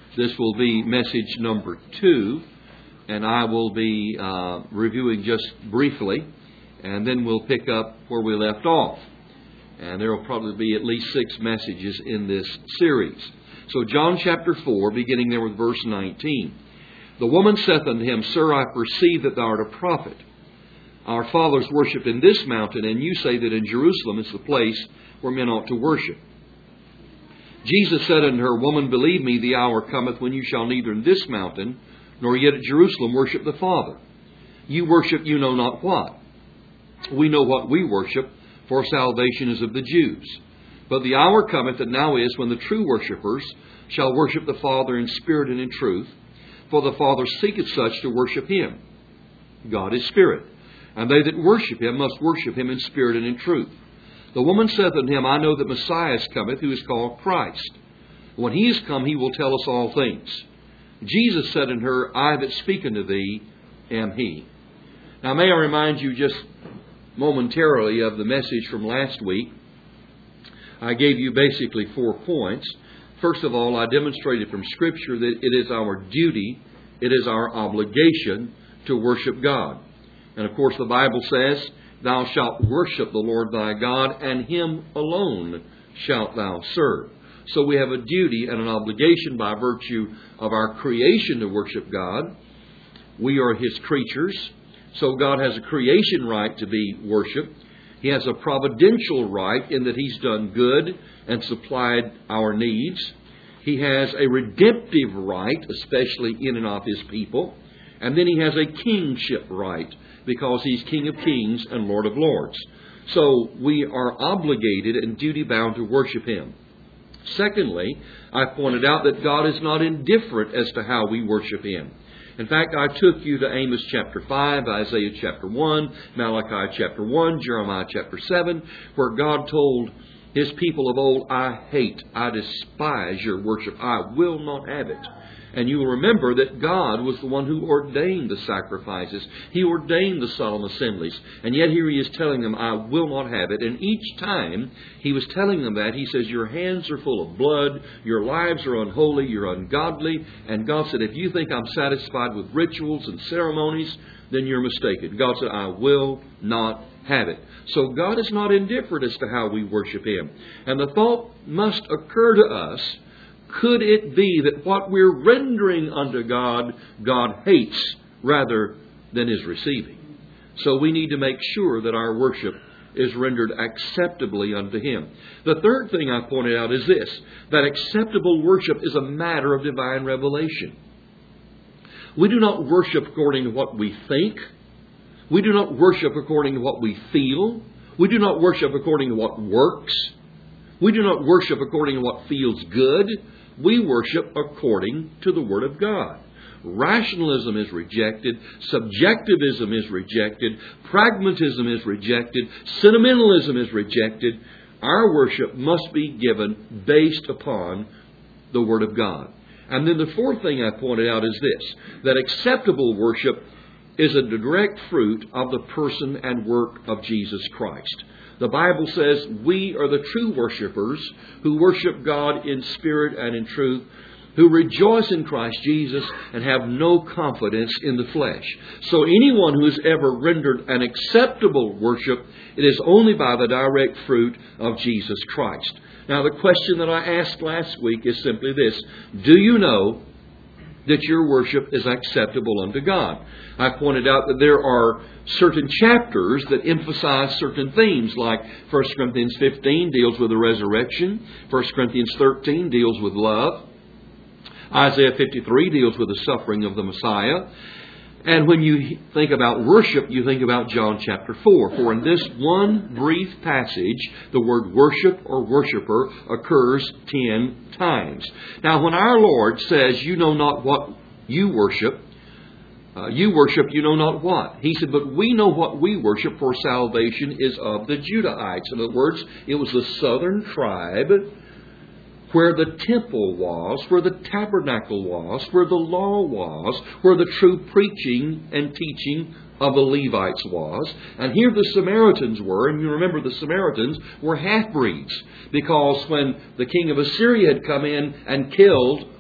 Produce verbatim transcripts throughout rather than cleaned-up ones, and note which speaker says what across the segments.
Speaker 1: This will be message number two, and I will be uh, reviewing just briefly, and then we'll pick up where we left off. And there will probably be at least six messages in this series. So John chapter four, beginning there with verse nineteen. The woman saith unto him, Sir, I perceive that thou art a prophet. Our fathers worshipped in this mountain, and you say that in Jerusalem is the place where men ought to worship. Jesus said unto her, Woman, believe me, the hour cometh when you shall neither in this mountain, nor yet at Jerusalem worship the Father. You worship you know not what. We know what we worship, for salvation is of the Jews. But the hour cometh that now is, when the true worshippers shall worship the Father in spirit and in truth, for the Father seeketh such to worship Him. God is spirit, and they that worship Him must worship Him in spirit and in truth. The woman saith unto him, I know that Messiah cometh, who is called Christ. When He is come, He will tell us all things. Jesus said unto her, I that speak unto thee am He. Now may I remind you just momentarily of the message from last week. I gave you basically four points. First of all, I demonstrated from Scripture that it is our duty, it is our obligation to worship God. And of course the Bible says, Thou shalt worship the Lord thy God, and Him alone shalt thou serve. So we have a duty and an obligation by virtue of our creation to worship God. We are His creatures, so God has a creation right to be worshipped. He has a providential right in that He's done good and supplied our needs. He has a redemptive right, especially in and of His people. And then He has a kingship right, because He's King of kings and Lord of lords. So we are obligated and duty-bound to worship Him. Secondly, I pointed out that God is not indifferent as to how we worship Him. In fact, I took you to Amos chapter five, Isaiah chapter one, Malachi chapter one, Jeremiah chapter seven, where God told His people of old, I hate, I despise your worship. I will not have it. And you will remember that God was the one who ordained the sacrifices. He ordained the solemn assemblies. And yet here He is telling them, I will not have it. And each time He was telling them that, He says, your hands are full of blood, your lives are unholy, you're ungodly. And God said, if you think I'm satisfied with rituals and ceremonies, then you're mistaken. God said, I will not have it. So God is not indifferent as to how we worship Him. And the thought must occur to us, could it be that what we're rendering unto God, God hates rather than is receiving? So we need to make sure that our worship is rendered acceptably unto Him. The third thing I pointed out is this, that acceptable worship is a matter of divine revelation. We do not worship according to what we think. We do not worship according to what we feel. We do not worship according to what works. We do not worship according to what feels good. We worship according to the Word of God. Rationalism is rejected. Subjectivism is rejected. Pragmatism is rejected. Sentimentalism is rejected. Our worship must be given based upon the Word of God. And then the fourth thing I pointed out is this, that acceptable worship is a direct fruit of the person and work of Jesus Christ. The Bible says we are the true worshipers who worship God in spirit and in truth, who rejoice in Christ Jesus and have no confidence in the flesh. So anyone who has ever rendered an acceptable worship, it is only by the direct fruit of Jesus Christ. Now the question that I asked last week is simply this, do you know that your worship is acceptable unto God? I pointed out that there are certain chapters that emphasize certain themes, like First Corinthians fifteen deals with the resurrection, First Corinthians thirteen deals with love, Isaiah fifty-three deals with the suffering of the Messiah. And when you think about worship, you think about John chapter four. For in this one brief passage, the word worship or worshiper occurs ten times. Now, when our Lord says, you know not what you worship, uh, you worship you know not what. He said, but we know what we worship, for salvation is of the Judahites. In other words, it was the southern tribe where the temple was, where the tabernacle was, where the law was, where the true preaching and teaching of the Levites was. And here the Samaritans were, and you remember the Samaritans were half-breeds, because when the king of Assyria had come in and killed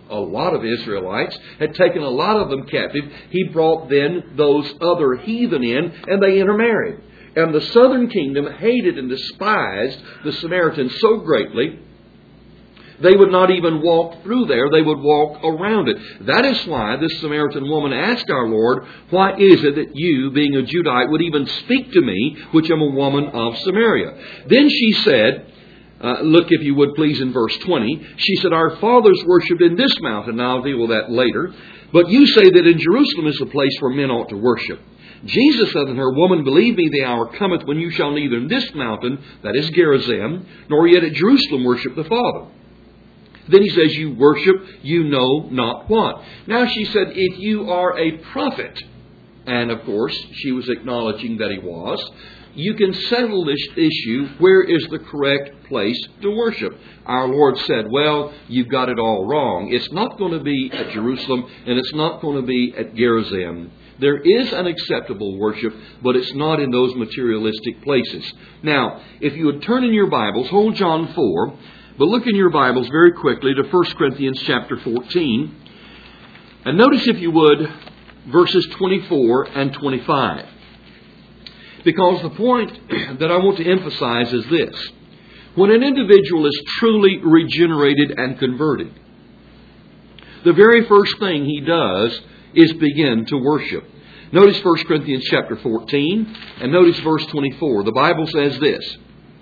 Speaker 1: a lot of Israelites, had taken a lot of them captive. He brought then those other heathen in, and they intermarried. And the southern kingdom hated and despised the Samaritans so greatly, they would not even walk through there. They would walk around it. That is why this Samaritan woman asked our Lord, why is it that you, being a Judite, would even speak to me, which am a woman of Samaria? Then she said, uh, look if you would please in verse twenty, she said, our fathers worshipped in this mountain. Now I'll deal with that later. But you say that in Jerusalem is the place where men ought to worship. Jesus said unto her, woman, believe me, the hour cometh when you shall neither in this mountain, that is Gerizim, nor yet at Jerusalem worship the Father. Then he says, you worship, you know not what. Now she said, if you are a prophet, and of course she was acknowledging that he was, you can settle this issue, where is the correct place to worship? Our Lord said, well, you've got it all wrong. It's not going to be at Jerusalem, and it's not going to be at Gerizim. There is an acceptable worship, but it's not in those materialistic places. Now, if you would turn in your Bibles, hold John four, but look in your Bibles very quickly to First Corinthians chapter fourteen. And notice, if you would, verses twenty-four and twenty-five. Because the point that I want to emphasize is this. When an individual is truly regenerated and converted, the very first thing he does is begin to worship. Notice First Corinthians chapter fourteen, and notice verse twenty-four. The Bible says this,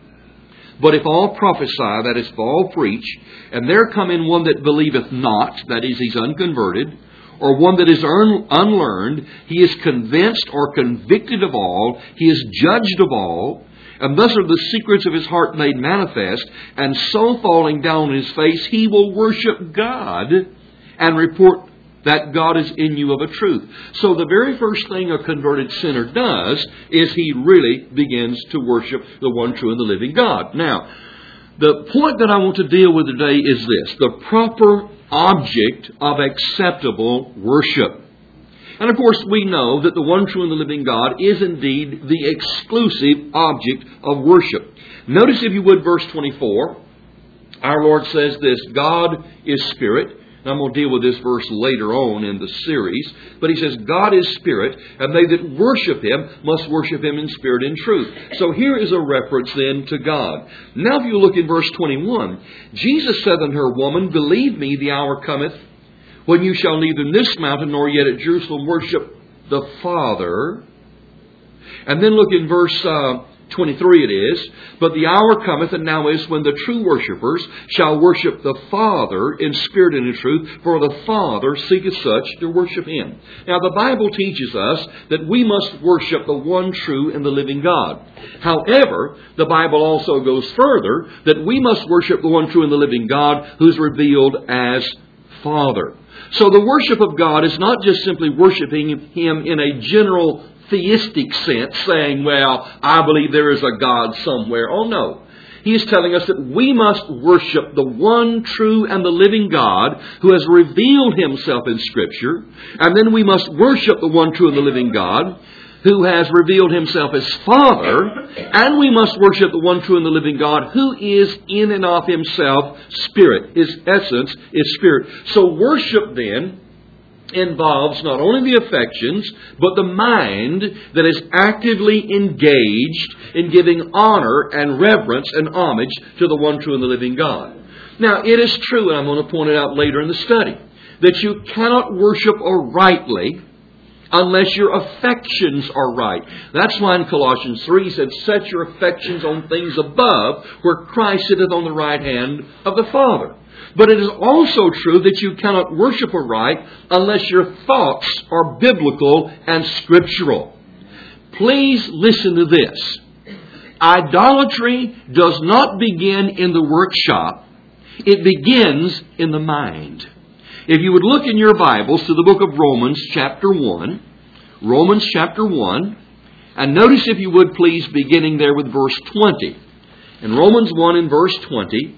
Speaker 1: but if all prophesy, that is, if all preach, and there come in one that believeth not, that is, he's unconverted, or one that is un- unlearned, he is convinced or convicted of all, he is judged of all, and thus are the secrets of his heart made manifest, and so falling down on his face, he will worship God and report that God is in you of a truth. So the very first thing a converted sinner does is he really begins to worship the one true and the living God. Now, the point that I want to deal with today is this, the proper object of acceptable worship. And of course we know that the one true and the living God is indeed the exclusive object of worship. Notice, if you would, verse twenty-four. Our Lord says this, God is spirit. And I'm going to deal with this verse later on in the series. But he says, God is spirit, and they that worship him must worship him in spirit and truth. So here is a reference then to God. Now if you look in verse twenty-one, Jesus said unto her, woman, believe me, the hour cometh when you shall neither in this mountain nor yet at Jerusalem worship the Father. And then look in verse uh, twenty-three it is, but the hour cometh, and now is, when the true worshippers shall worship the Father in spirit and in truth, for the Father seeketh such to worship him. Now the Bible teaches us that we must worship the one true and the living God. However, the Bible also goes further, that we must worship the one true and the living God, who's revealed as Father. So the worship of God is not just simply worshiping him in a general theistic sense, saying, well, I believe there is a God somewhere. Oh no. He is telling us that we must worship the one true and the living God who has revealed himself in Scripture. And then we must worship the one true and the living God who has revealed himself as Father. And we must worship the one true and the living God who is in and of himself Spirit. His essence is Spirit. So worship then involves not only the affections, but the mind that is actively engaged in giving honor and reverence and homage to the one true and the living God. Now, it is true, and I'm going to point it out later in the study, that you cannot worship rightly unless your affections are right. That's why in Colossians three he said, set your affections on things above, where Christ sitteth on the right hand of the Father. But it is also true that you cannot worship aright unless your thoughts are biblical and scriptural. Please listen to this. Idolatry does not begin in the workshop. It begins in the mind. If you would look in your Bibles to the book of Romans chapter one, Romans chapter one, and notice, if you would please, beginning there with verse twenty. In Romans one and verse twenty,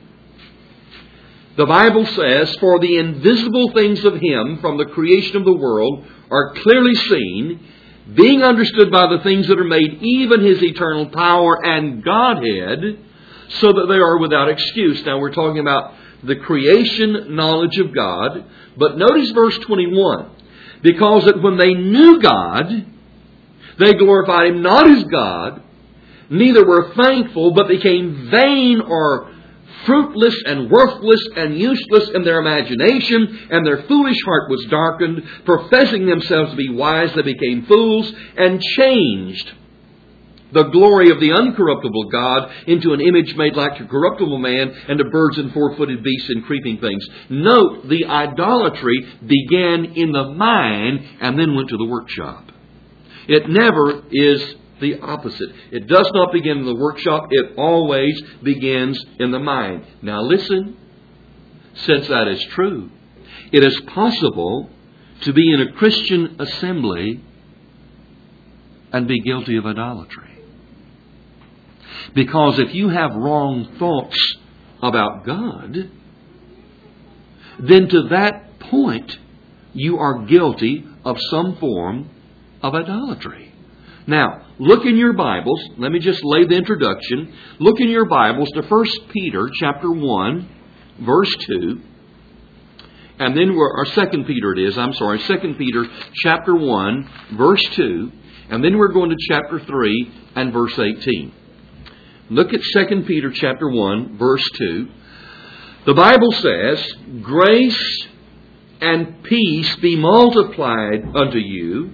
Speaker 1: the Bible says, for the invisible things of him from the creation of the world are clearly seen, being understood by the things that are made, even his eternal power and Godhead, so that they are without excuse. Now we're talking about the creation knowledge of God. But notice verse twenty-one. Because that when they knew God, they glorified Him not as God, neither were thankful, but became vain or fruitless and worthless and useless in their imagination, and their foolish heart was darkened. Professing themselves to be wise, they became fools, and changed the glory of the uncorruptible God into an image made like a corruptible man, and to birds and four-footed beasts and creeping things. Note, the idolatry began in the mind and then went to the workshop. It never is the opposite. It does not begin in the workshop. It always begins in the mind. Now listen, since that is true, it is possible to be in a Christian assembly and be guilty of idolatry. Because if you have wrong thoughts about God, then to that point you are guilty of some form of idolatry. Now, look in your Bibles. Let me just lay the introduction. Look in your Bibles to First Peter chapter one, verse two. And then we're, or Second Peter it is, I'm sorry, Second Peter chapter one, verse two. And then we're going to chapter three and verse eighteen. Look at Second Peter chapter one, verse two. The Bible says, grace and peace be multiplied unto you.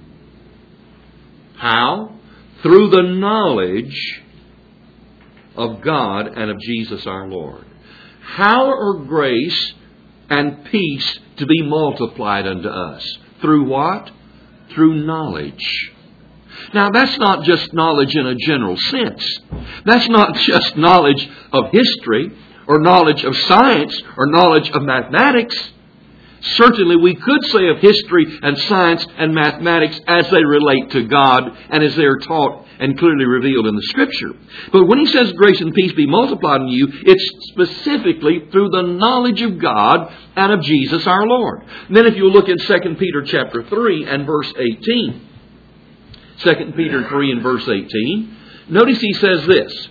Speaker 1: How? Through the knowledge of God and of Jesus our Lord. How are grace and peace to be multiplied unto us? Through what? Through knowledge. Now, that's not just knowledge in a general sense. That's not just knowledge of history or knowledge of science or knowledge of mathematics. Certainly, we could say of history and science and mathematics as they relate to God and as they are taught and clearly revealed in the Scripture. But when he says grace and peace be multiplied in you, it's specifically through the knowledge of God and of Jesus our Lord. And then if you look in Second Peter chapter three and verse eighteen, Second Peter three and verse eighteen, notice he says this,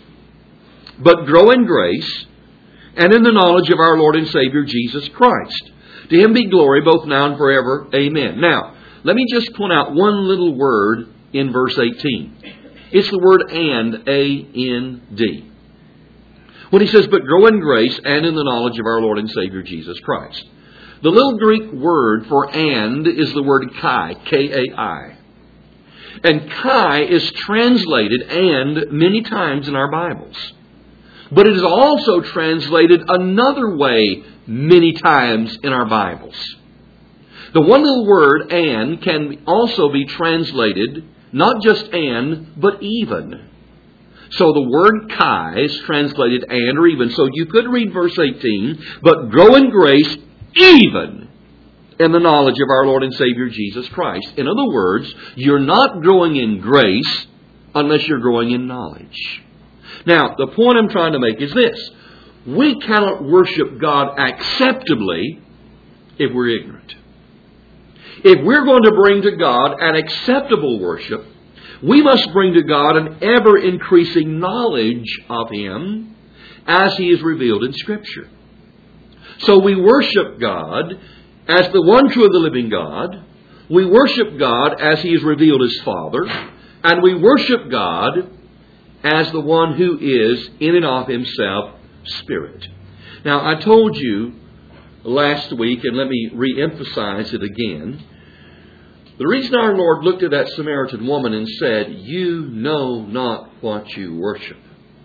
Speaker 1: but grow in grace and in the knowledge of our Lord and Savior Jesus Christ. To Him be glory both now and forever. Amen. Now, let me just point out one little word in verse eighteen. It's the word and, A N D. When he says, but grow in grace and in the knowledge of our Lord and Savior Jesus Christ. The little Greek word for and is the word kai, K A I. And kai is translated and many times in our Bibles. But it is also translated another way many times in our Bibles. The one little word and can also be translated not just and, but even. So the word kai is translated and or even. So you could read verse eighteen, but grow in grace even in the knowledge of our Lord and Savior Jesus Christ. In other words, you're not growing in grace unless you're growing in knowledge. Now, the point I'm trying to make is this. We cannot worship God acceptably if we're ignorant. If we're going to bring to God an acceptable worship, we must bring to God an ever-increasing knowledge of Him as He is revealed in Scripture. So we worship God as the one true of the living God. We worship God as He is revealed as Father. And we worship God as the one who is in and of Himself Spirit. Now, I told you last week, and let me re-emphasize it again. The reason our Lord looked at that Samaritan woman and said, you know not what you worship,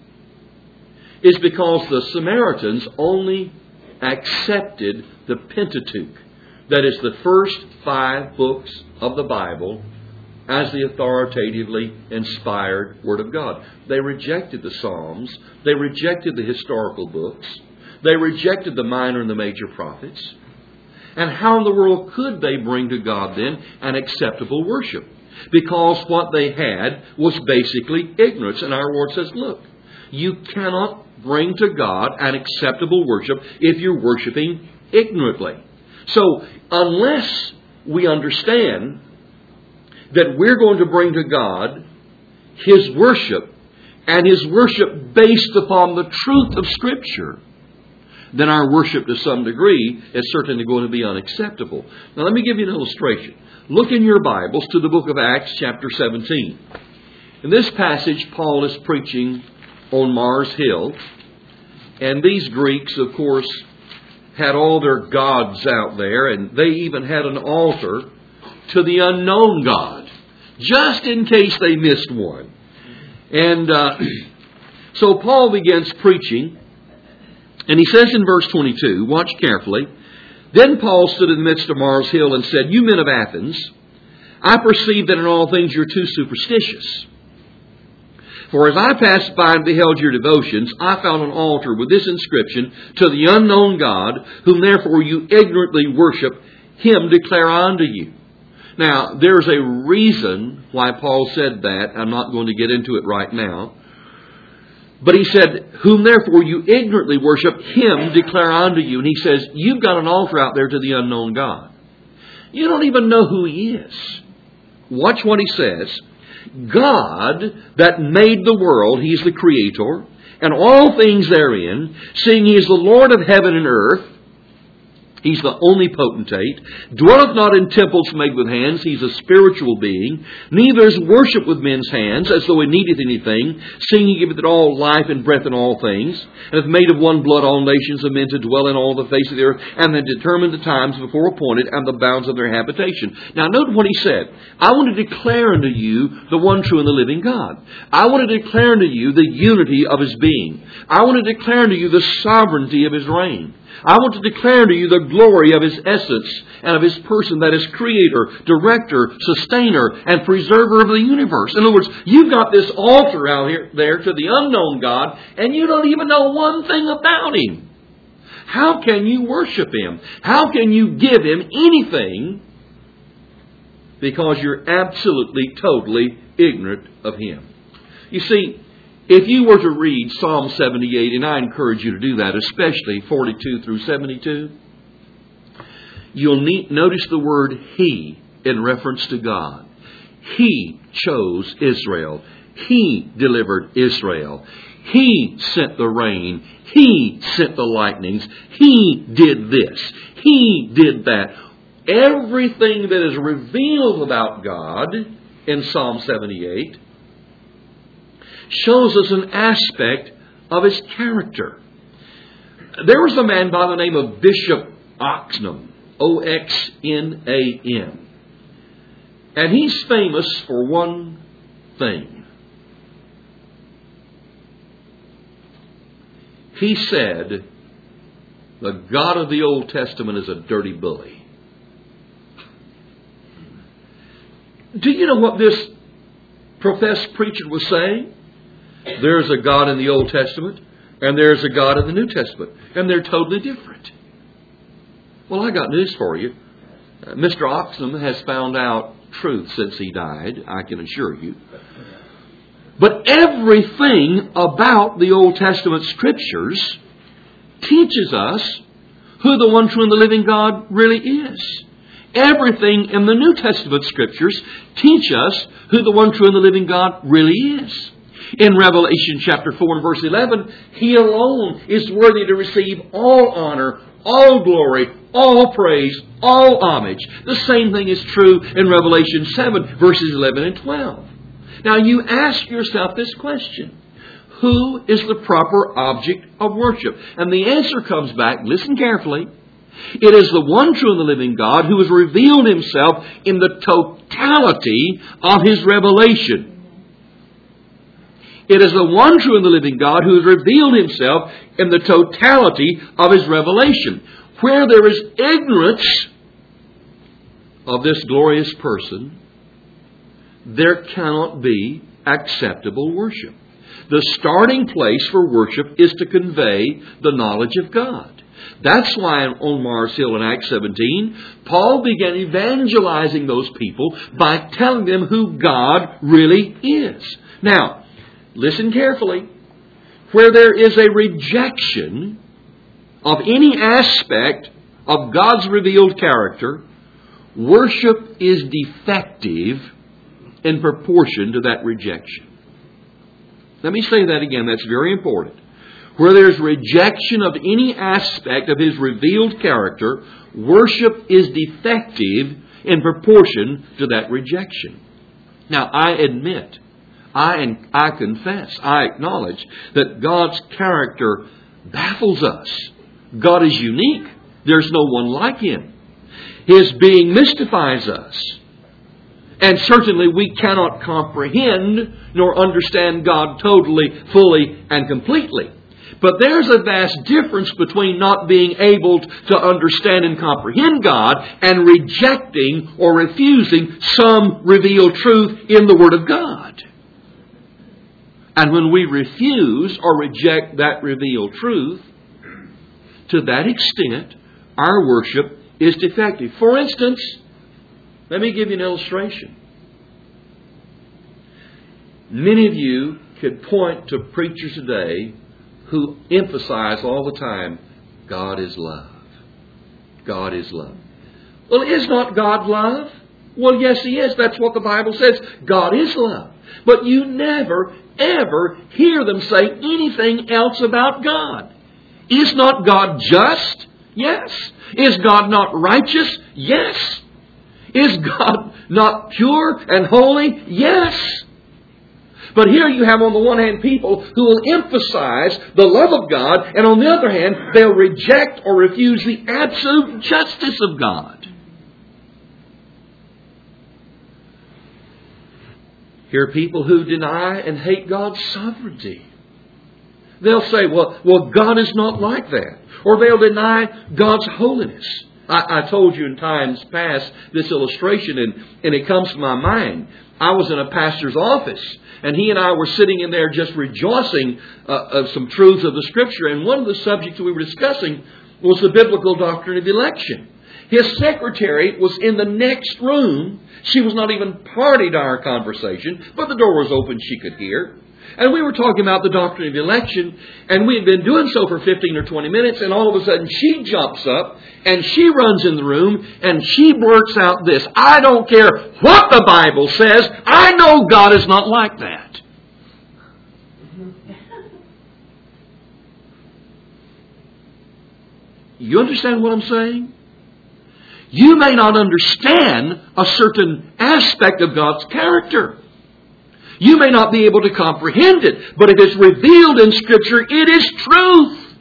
Speaker 1: is because the Samaritans only accepted the Pentateuch, that is the first five books of the Bible, as the authoritatively inspired Word of God. They rejected the Psalms. They rejected the historical books. They rejected the minor and the major prophets. And how in the world could they bring to God then an acceptable worship? Because what they had was basically ignorance. And our Lord says, look, you cannot bring to God an acceptable worship if you're worshiping ignorantly. So unless we understand that we're going to bring to God His worship, and His worship based upon the truth of Scripture, then our worship to some degree is certainly going to be unacceptable. Now let me give you an illustration. Look in your Bibles to the book of Acts chapter seventeen. In this passage, Paul is preaching on Mars Hill. And these Greeks, of course, had all their gods out there, and they even had an altar to the unknown God, just in case they missed one. And uh, so Paul begins preaching, and he says in verse twenty-two, watch carefully, "Then Paul stood in the midst of Mars Hill and said, 'You men of Athens, I perceive that in all things you're too superstitious. For as I passed by and beheld your devotions, I found an altar with this inscription, to the unknown God, whom therefore you ignorantly worship, him declare I unto you.'" Now, there's a reason why Paul said that. I'm not going to get into it right now. But he said, "Whom therefore you ignorantly worship, him declare I unto you." And he says, you've got an altar out there to the unknown God. You don't even know who he is. Watch what he says. "God that made the world," he's the creator, "and all things therein, seeing he is the Lord of heaven and earth," he's the omnipotentate, "dwelleth not in temples made with hands," he's a spiritual being, "neither is worship with men's hands, as though he needeth anything, seeing he giveth it all life and breath in all things, and hath made of one blood all nations of men to dwell in all the face of the earth, and hath determined the times before appointed, and the bounds of their habitation." Now note what he said. "I want to declare unto you the one true and the living God. I want to declare unto you the unity of his being. I want to declare unto you the sovereignty of his reign. I want to declare to you the glory of his essence and of his person, that is creator, director, sustainer, and preserver of the universe." In other words, you've got this altar out here there to the unknown God, and you don't even know one thing about him. How can you worship him? How can you give him anything? Because you're absolutely, totally ignorant of him. You see, if you were to read Psalm seventy-eight, and I encourage you to do that, especially forty-two through seventy-two, you'll need, notice the word "he" in reference to God. He chose Israel. He delivered Israel. He sent the rain. He sent the lightnings. He did this. He did that. Everything that is revealed about God in Psalm seventy-eight shows us an aspect of his character. There was a man by the name of Bishop Oxnam, O X N A M. And he's famous for one thing. He said, the God of the Old Testament is a dirty bully. Do you know what this professed preacher was saying? There's a God in the Old Testament, and there's a God in the New Testament, and they're totally different. Well, I got news for you. Uh, Mister Oxnam has found out truth since he died, I can assure you. But everything about the Old Testament Scriptures teaches us who the one true and the living God really is. Everything in the New Testament Scriptures teach us who the one true and the living God really is. In Revelation chapter four and verse eleven, he alone is worthy to receive all honor, all glory, all praise, all homage. The same thing is true in Revelation seven verses eleven and twelve. Now you ask yourself this question. Who is the proper object of worship? And the answer comes back, listen carefully. It is the one true and the living God who has revealed himself in the totality of his revelation. It is the one true and the living God who has revealed himself in the totality of his revelation. Where there is ignorance of this glorious person, there cannot be acceptable worship. The starting place for worship is to convey the knowledge of God. That's why on Mars Hill in Acts seventeen, Paul began evangelizing those people by telling them who God really is. Now, listen carefully. Where there is a rejection of any aspect of God's revealed character, worship is defective in proportion to that rejection. Let me say that again. That's very important. Where there's rejection of any aspect of His revealed character, worship is defective in proportion to that rejection. Now, I admit, I, I confess, I acknowledge that God's character baffles us. God is unique. There's no one like Him. His being mystifies us. And certainly we cannot comprehend nor understand God totally, fully, and completely. But there's a vast difference between not being able to understand and comprehend God and rejecting or refusing some revealed truth in the Word of God. And when we refuse or reject that revealed truth, to that extent, our worship is defective. For instance, let me give you an illustration. Many of you could point to preachers today who emphasize all the time, God is love. God is love. Well, is not God love? Well, yes, He is. That's what the Bible says. God is love. But you never, ever hear them say anything else about God. Is not God just? Yes. Is God not righteous? Yes. Is God not pure and holy? Yes. But here you have on the one hand people who will emphasize the love of God, and on the other hand they'll reject or refuse the absolute justice of God. Here are people who deny and hate God's sovereignty. They'll say, well, well, God is not like that. Or they'll deny God's holiness. I, I told you in times past this illustration, and, and it comes to my mind. I was in a pastor's office, and he and I were sitting in there just rejoicing uh, of some truths of the Scripture. And one of the subjects we were discussing was the biblical doctrine of election. His secretary was in the next room. She was not even party to our conversation, but the door was open, she could hear. And we were talking about the doctrine of election, and we had been doing so for fifteen or twenty minutes, and all of a sudden she jumps up, and she runs in the room, and she blurts out this, I don't care what the Bible says, I know God is not like that. You understand what I'm saying? You may not understand a certain aspect of God's character. You may not be able to comprehend it, but if it's revealed in Scripture, it is truth.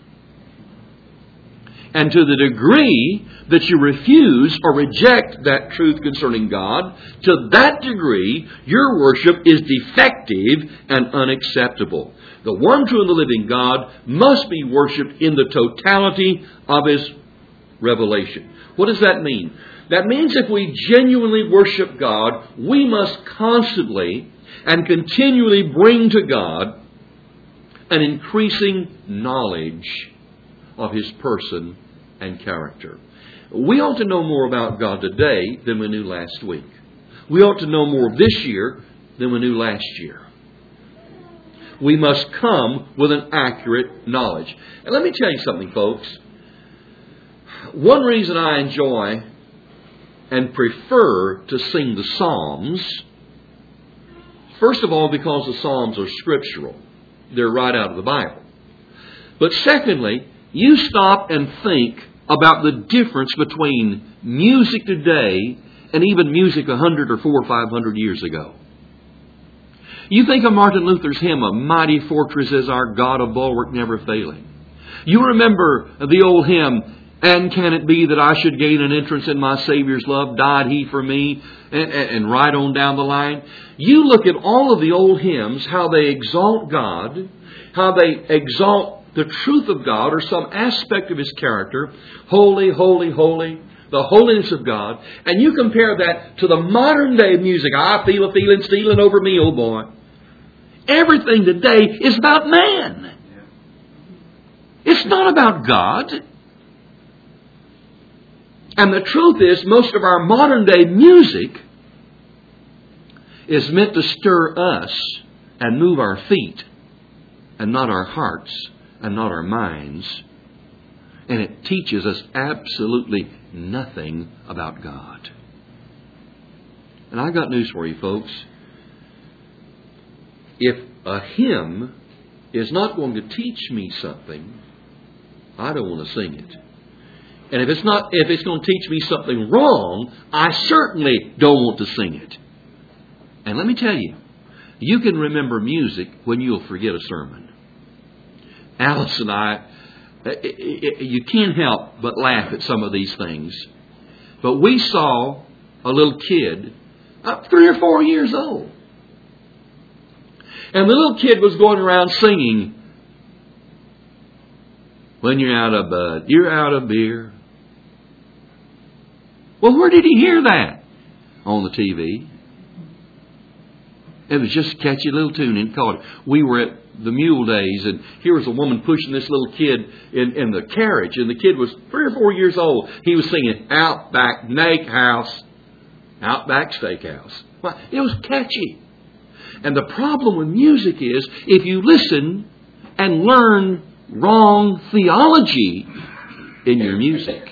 Speaker 1: And to the degree that you refuse or reject that truth concerning God, to that degree, your worship is defective and unacceptable. The one true and the living God must be worshipped in the totality of His revelation. What does that mean? That means if we genuinely worship God, we must constantly and continually bring to God an increasing knowledge of His person and character. We ought to know more about God today than we knew last week. We ought to know more this year than we knew last year. We must come with an accurate knowledge. And let me tell you something, folks. One reason I enjoy and prefer to sing the Psalms, first of all, because the Psalms are scriptural. They're right out of the Bible. But secondly, you stop and think about the difference between music today and even music a hundred or four or five hundred years ago. You think of Martin Luther's hymn, A Mighty Fortress is Our God, a Bulwark Never Failing. You remember the old hymn, And can it be that I should gain an entrance in my Savior's love? Died He for me, and, and, and right on down the line. You look at all of the old hymns, how they exalt God, how they exalt the truth of God or some aspect of His character. Holy, holy, holy, the holiness of God. And you compare that to the modern day music. I feel a feeling stealing over me, oh boy. Everything today is about man. It's not about God. And the truth is, most of our modern day music is meant to stir us and move our feet, and not our hearts, and not our minds. And it teaches us absolutely nothing about God. And I got news for you, folks. If a hymn is not going to teach me something, I don't want to sing it. And if it's not, if it's going to teach me something wrong, I certainly don't want to sing it. And let me tell you, you can remember music when you'll forget a sermon. Alice and I, you can't help but laugh at some of these things. But we saw a little kid, uh, three or four years old. And the little kid was going around singing, "When you're out of bud, you're out of beer." Well, where did he hear that? On the T V. It was just a catchy little tune and caught it. We were at the Mule Days, and here was a woman pushing this little kid in, in the carriage, and the kid was three or four years old. He was singing "Outback Steakhouse," Outback Steakhouse. Well, it was catchy. And the problem with music is, if you listen and learn wrong theology in your music,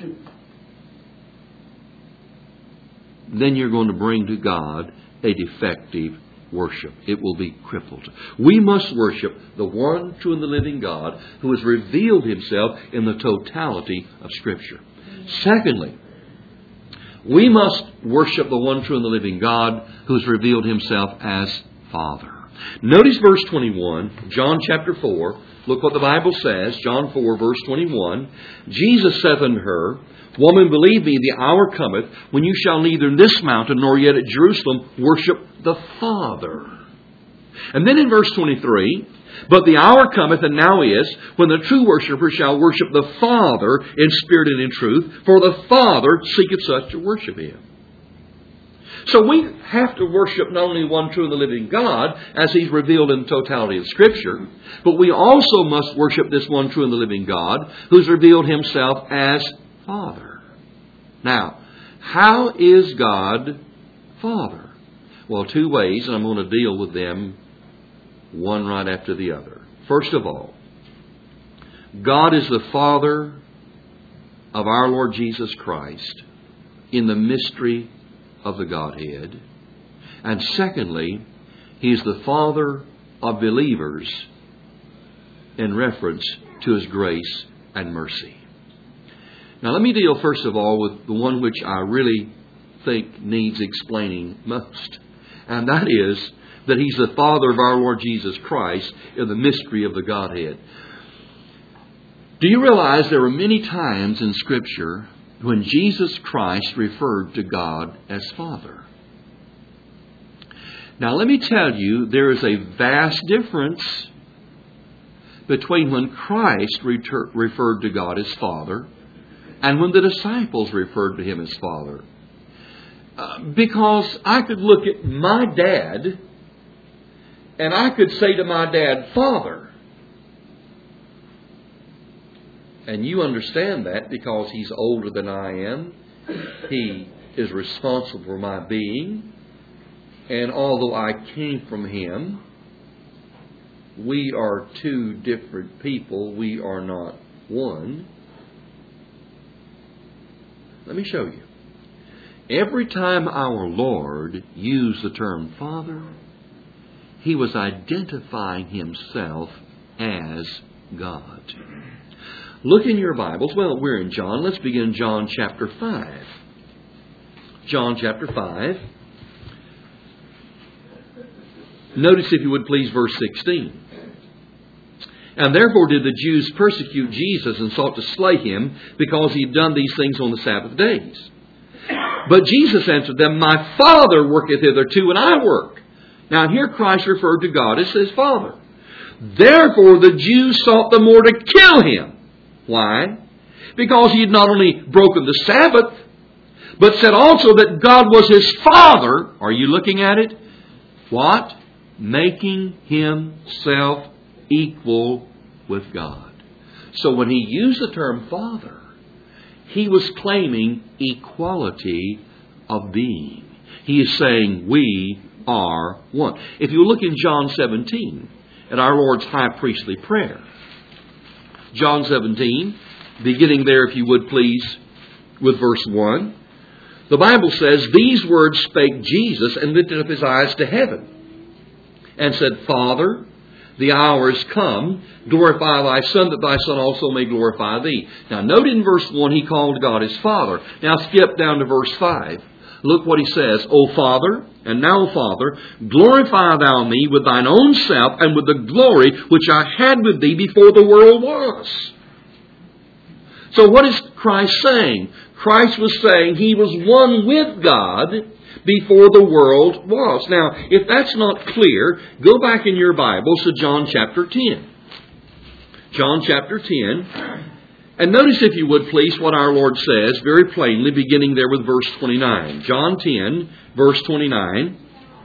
Speaker 1: then you're going to bring to God a defective worship. It will be crippled. We must worship the one true and the living God who has revealed Himself in the totality of Scripture. Secondly, we must worship the one true and the living God who has revealed Himself as Father. Notice verse twenty-one, John chapter four. Look what the Bible says. John four, verse twenty-one. Jesus saith unto her, "Woman, believe me, the hour cometh when you shall neither in this mountain nor yet at Jerusalem worship the Father." And then in verse twenty-three, "But the hour cometh, and now is, when the true worshipper shall worship the Father in spirit and in truth, for the Father seeketh such to worship Him." So we have to worship not only one true and the living God, as He's revealed in the totality of Scripture, but we also must worship this one true and the living God who's revealed Himself as Father. Now, how is God Father? Well, two ways, and I'm going to deal with them one right after the other. First of all, God is the Father of our Lord Jesus Christ in the mystery of the Godhead. And secondly, He is the Father of believers in reference to His grace and mercy. Now let me deal first of all with the one which I really think needs explaining most. And that is that He's the Father of our Lord Jesus Christ in the mystery of the Godhead. Do you realize there were many times in Scripture when Jesus Christ referred to God as Father? Now let me tell you, there is a vast difference between when Christ retur- referred to God as Father and when the disciples referred to Him as Father. Uh, because I could look at my dad and I could say to my dad, "Father." And you understand that because he's older than I am. He is responsible for my being. And although I came from him, we are two different people. We are not one. Let me show you. Every time our Lord used the term Father, He was identifying Himself as God. Look in your Bibles. Well, we're in John. Let's begin John chapter five. John chapter five. Notice, if you would please, verse sixteen. "And therefore did the Jews persecute Jesus and sought to slay Him, because He had done these things on the Sabbath days. But Jesus answered them, My Father worketh hitherto, and I work." Now here Christ referred to God as His Father. "Therefore the Jews sought the more to kill Him." Why? Because He had not only broken the Sabbath, but said also that God was His Father. Are you looking at it? What? Making Himself equal with God. So when He used the term Father, He was claiming equality of being. He is saying we are one. If you look in John seventeen at our Lord's high priestly prayer, John seventeen, beginning there, if you would please, with verse one. The Bible says, "These words spake Jesus, and lifted up His eyes to heaven, and said, Father, The hour is come. Glorify thy Son, that thy Son also may glorify thee. Now note in verse one, he called God his Father. Now skip down to verse five. Look what he says. O Father, and now Father, glorify thou me with thine own self and with the glory which I had with thee before the world was. So what is Christ saying? Christ was saying he was one with God before the world was. Now, if that's not clear, go back in your Bibles to John chapter ten. John chapter ten. And notice, if you would please, what our Lord says very plainly, beginning there with verse twenty-nine. John ten, verse twenty-nine.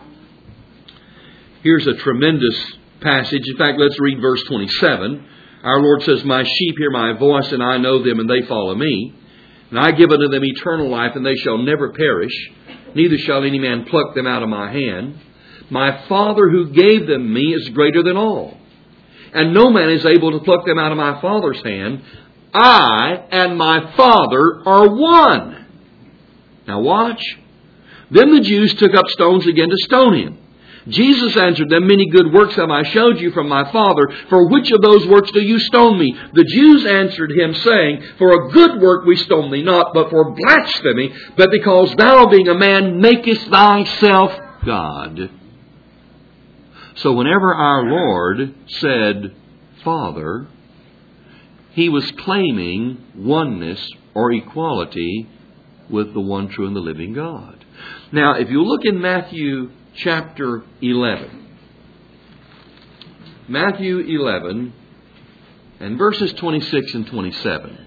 Speaker 1: Here's a tremendous passage. In fact, let's read verse twenty-seven. Our Lord says, My sheep hear my voice, and I know them, and they follow me. And I give unto them eternal life, and they shall never perish, neither shall any man pluck them out of my hand. My Father who gave them me is greater than all, and no man is able to pluck them out of my Father's hand. I and my Father are one. Now watch. Then the Jews took up stones again to stone him. Jesus answered them, Many good works have I showed you from my Father. For which of those works do you stone me? The Jews answered him, saying, For a good work we stone thee not, but for blasphemy, but because thou, being a man, makest thyself God. So whenever our Lord said, Father, he was claiming oneness or equality with the one true and the living God. Now, if you look in Matthew chapter eleven, Matthew eleven and verses twenty-six and twenty-seven.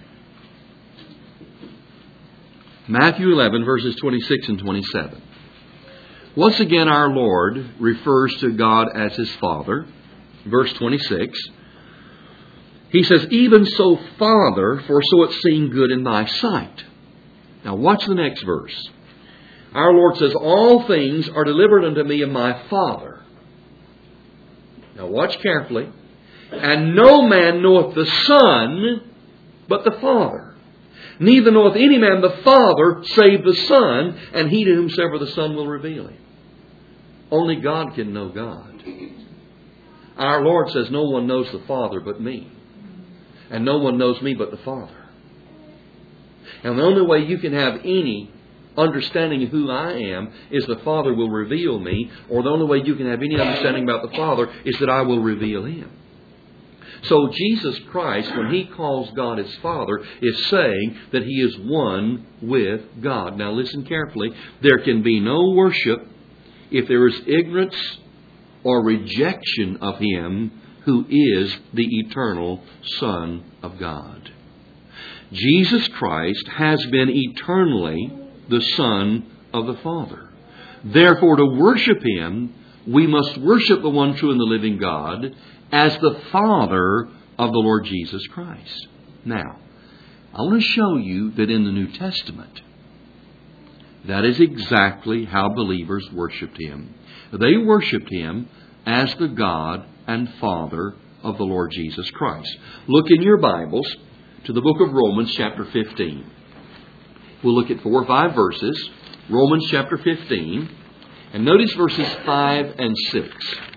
Speaker 1: Matthew eleven, verses twenty-six and twenty-seven. Once again, our Lord refers to God as his Father. Verse twenty-six. He says, Even so, Father, for so it seemed good in thy sight. Now watch the next verse. Our Lord says, All things are delivered unto me of my Father. Now watch carefully. And no man knoweth the Son, but the Father. Neither knoweth any man the Father, save the Son, and he to whomsoever the Son will reveal him. Only God can know God. Our Lord says, No one knows the Father but me. And no one knows me but the Father. And the only way you can have any understanding of who I am is the Father will reveal me, or the only way you can have any understanding about the Father is that I will reveal Him. So Jesus Christ, when He calls God His Father, is saying that He is one with God. Now listen carefully. There can be no worship if there is ignorance or rejection of Him who is the eternal Son of God. Jesus Christ has been eternally the Son of the Father. Therefore, to worship Him, we must worship the one true and the living God as the Father of the Lord Jesus Christ. Now, I want to show you that in the New Testament, that is exactly how believers worshipped Him. They worshipped Him as the God and Father of the Lord Jesus Christ. Look in your Bibles to the book of Romans chapter fifteen. We'll look at four or five verses. Romans chapter fifteen. And notice verses five and six.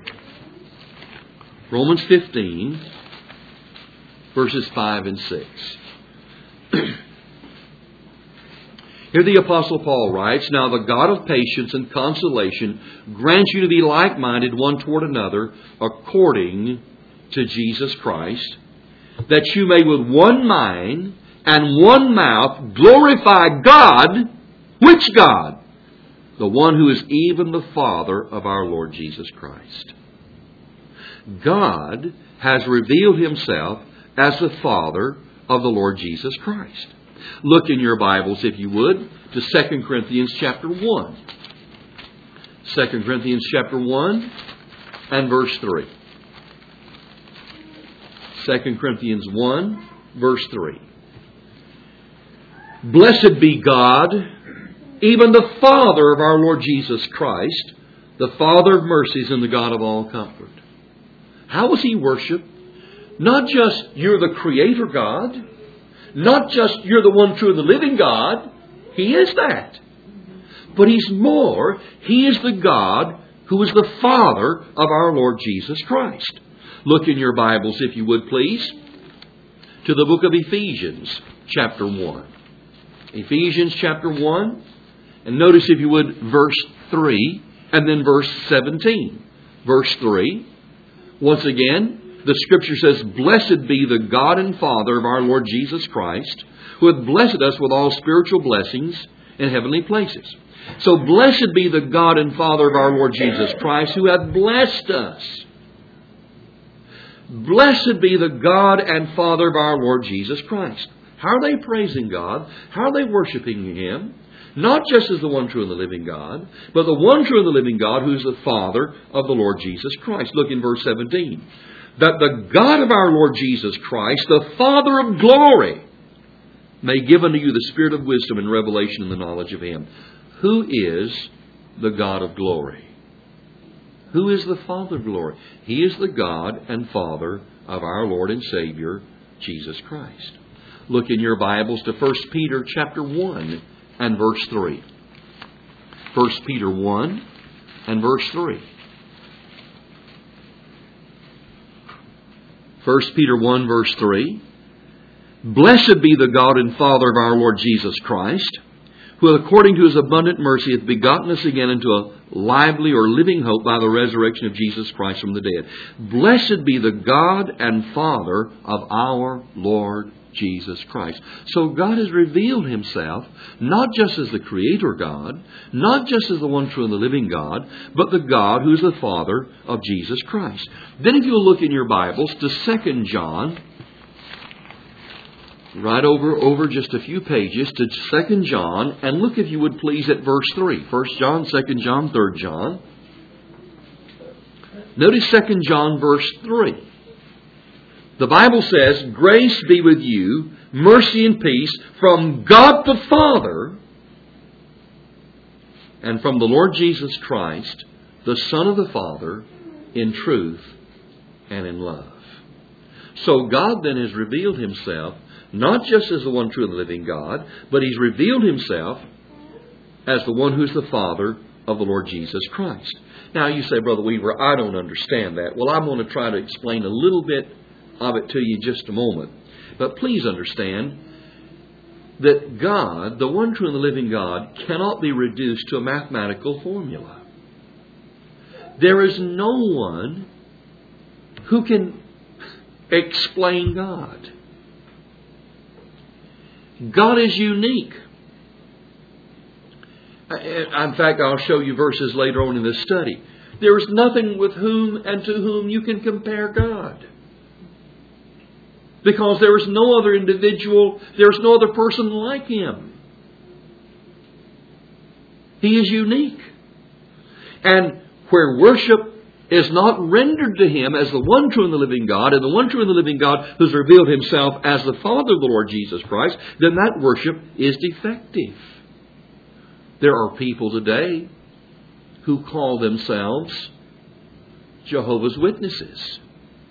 Speaker 1: Romans fifteen, verses five and six. Here the Apostle Paul writes, Now the God of patience and consolation grant you to be like-minded one toward another according to Jesus Christ, that you may with one mind and one mouth glorify God. Which God? The one who is even the Father of our Lord Jesus Christ. God has revealed Himself as the Father of the Lord Jesus Christ. Look in your Bibles, if you would, to Second Corinthians chapter one. Second Corinthians chapter one and verse three. Second Corinthians one, verse three. Blessed be God, even the Father of our Lord Jesus Christ, the Father of mercies and the God of all comfort. How was He worshipped? Not just, you're the Creator God. Not just, you're the one true and the living God. He is that. But He's more. He is the God who is the Father of our Lord Jesus Christ. Look in your Bibles, if you would please, to the book of Ephesians, chapter one. Ephesians chapter one, and notice, if you would, verse three, and then verse seventeen. Verse three, once again, the Scripture says, "Blessed be the God and Father of our Lord Jesus Christ, who hath blessed us with all spiritual blessings in heavenly places." So blessed be the God and Father of our Lord Jesus Christ, who hath blessed us. Blessed be the God and Father of our Lord Jesus Christ. How are they praising God? How are they worshiping Him? Not just as the one true and the living God, but the one true and the living God, who is the Father of the Lord Jesus Christ. Look in verse seventeen. "That the God of our Lord Jesus Christ, the Father of glory, may give unto you the spirit of wisdom and revelation in the knowledge of Him." Who is the God of glory? Who is the Father of glory? He is the God and Father of our Lord and Savior, Jesus Christ. Look in your Bibles to First Peter chapter one and verse three. First Peter one and verse three. First Peter one verse three. "Blessed be the God and Father of our Lord Jesus Christ, who according to His abundant mercy hath begotten us again into a lively or living hope by the resurrection of Jesus Christ from the dead." Blessed be the God and Father of our Lord Jesus Christ. So God has revealed Himself not just as the Creator God, not just as the one true and the living God, but the God who is the Father of Jesus Christ. Then if you'll look in your Bibles to Second John, right over, over just a few pages to Second John, and look, if you would please, at verse three. First John, Second John, Third John. Notice Second John verse three. The Bible says, "Grace be with you, mercy and peace from God the Father and from the Lord Jesus Christ, the Son of the Father, in truth and in love." So God then has revealed Himself not just as the one true and living God, but He's revealed Himself as the one who's the Father of the Lord Jesus Christ. Now you say, "Brother Weaver, I don't understand that." Well, I'm going to try to explain a little bit of it to you in just a moment. But please understand that God, the one true and the living God, cannot be reduced to a mathematical formula. There is no one who can explain God. God is unique. In fact, I'll show you verses later on in this study. There is nothing with whom and to whom you can compare God. Because there is no other individual, there is no other person like Him. He is unique. And where worship is not rendered to Him as the one true and the living God, and the one true and the living God who's revealed Himself as the Father of the Lord Jesus Christ, then that worship is defective. There are people today who call themselves Jehovah's Witnesses.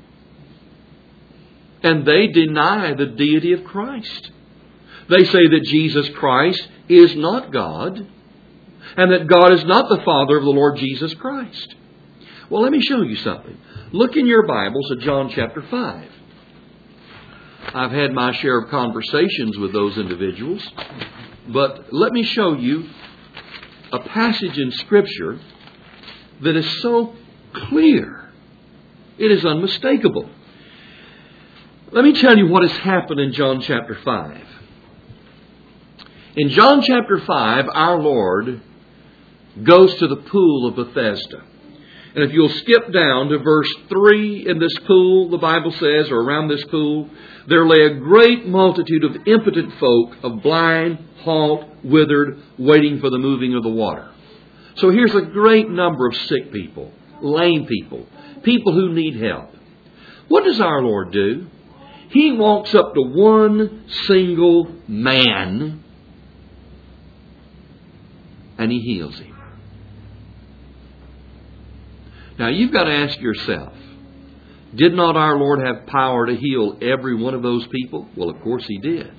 Speaker 1: And they deny the deity of Christ. They say that Jesus Christ is not God, and that God is not the Father of the Lord Jesus Christ. Well, let me show you something. Look in your Bibles at John chapter five. I've had my share of conversations with those individuals, but let me show you a passage in Scripture that is so clear. It is unmistakable. Let me tell you what has happened in John chapter five. In John chapter five, our Lord goes to the pool of Bethesda. And if you'll skip down to verse three in this pool, the Bible says, or around this pool, there lay a great multitude of impotent folk, of blind, halt, withered, waiting for the moving of the water. So here's a great number of sick people, lame people, people who need help. What does our Lord do? He walks up to one single man and He heals him. Now you've got to ask yourself, did not our Lord have power to heal every one of those people? Well, of course He did.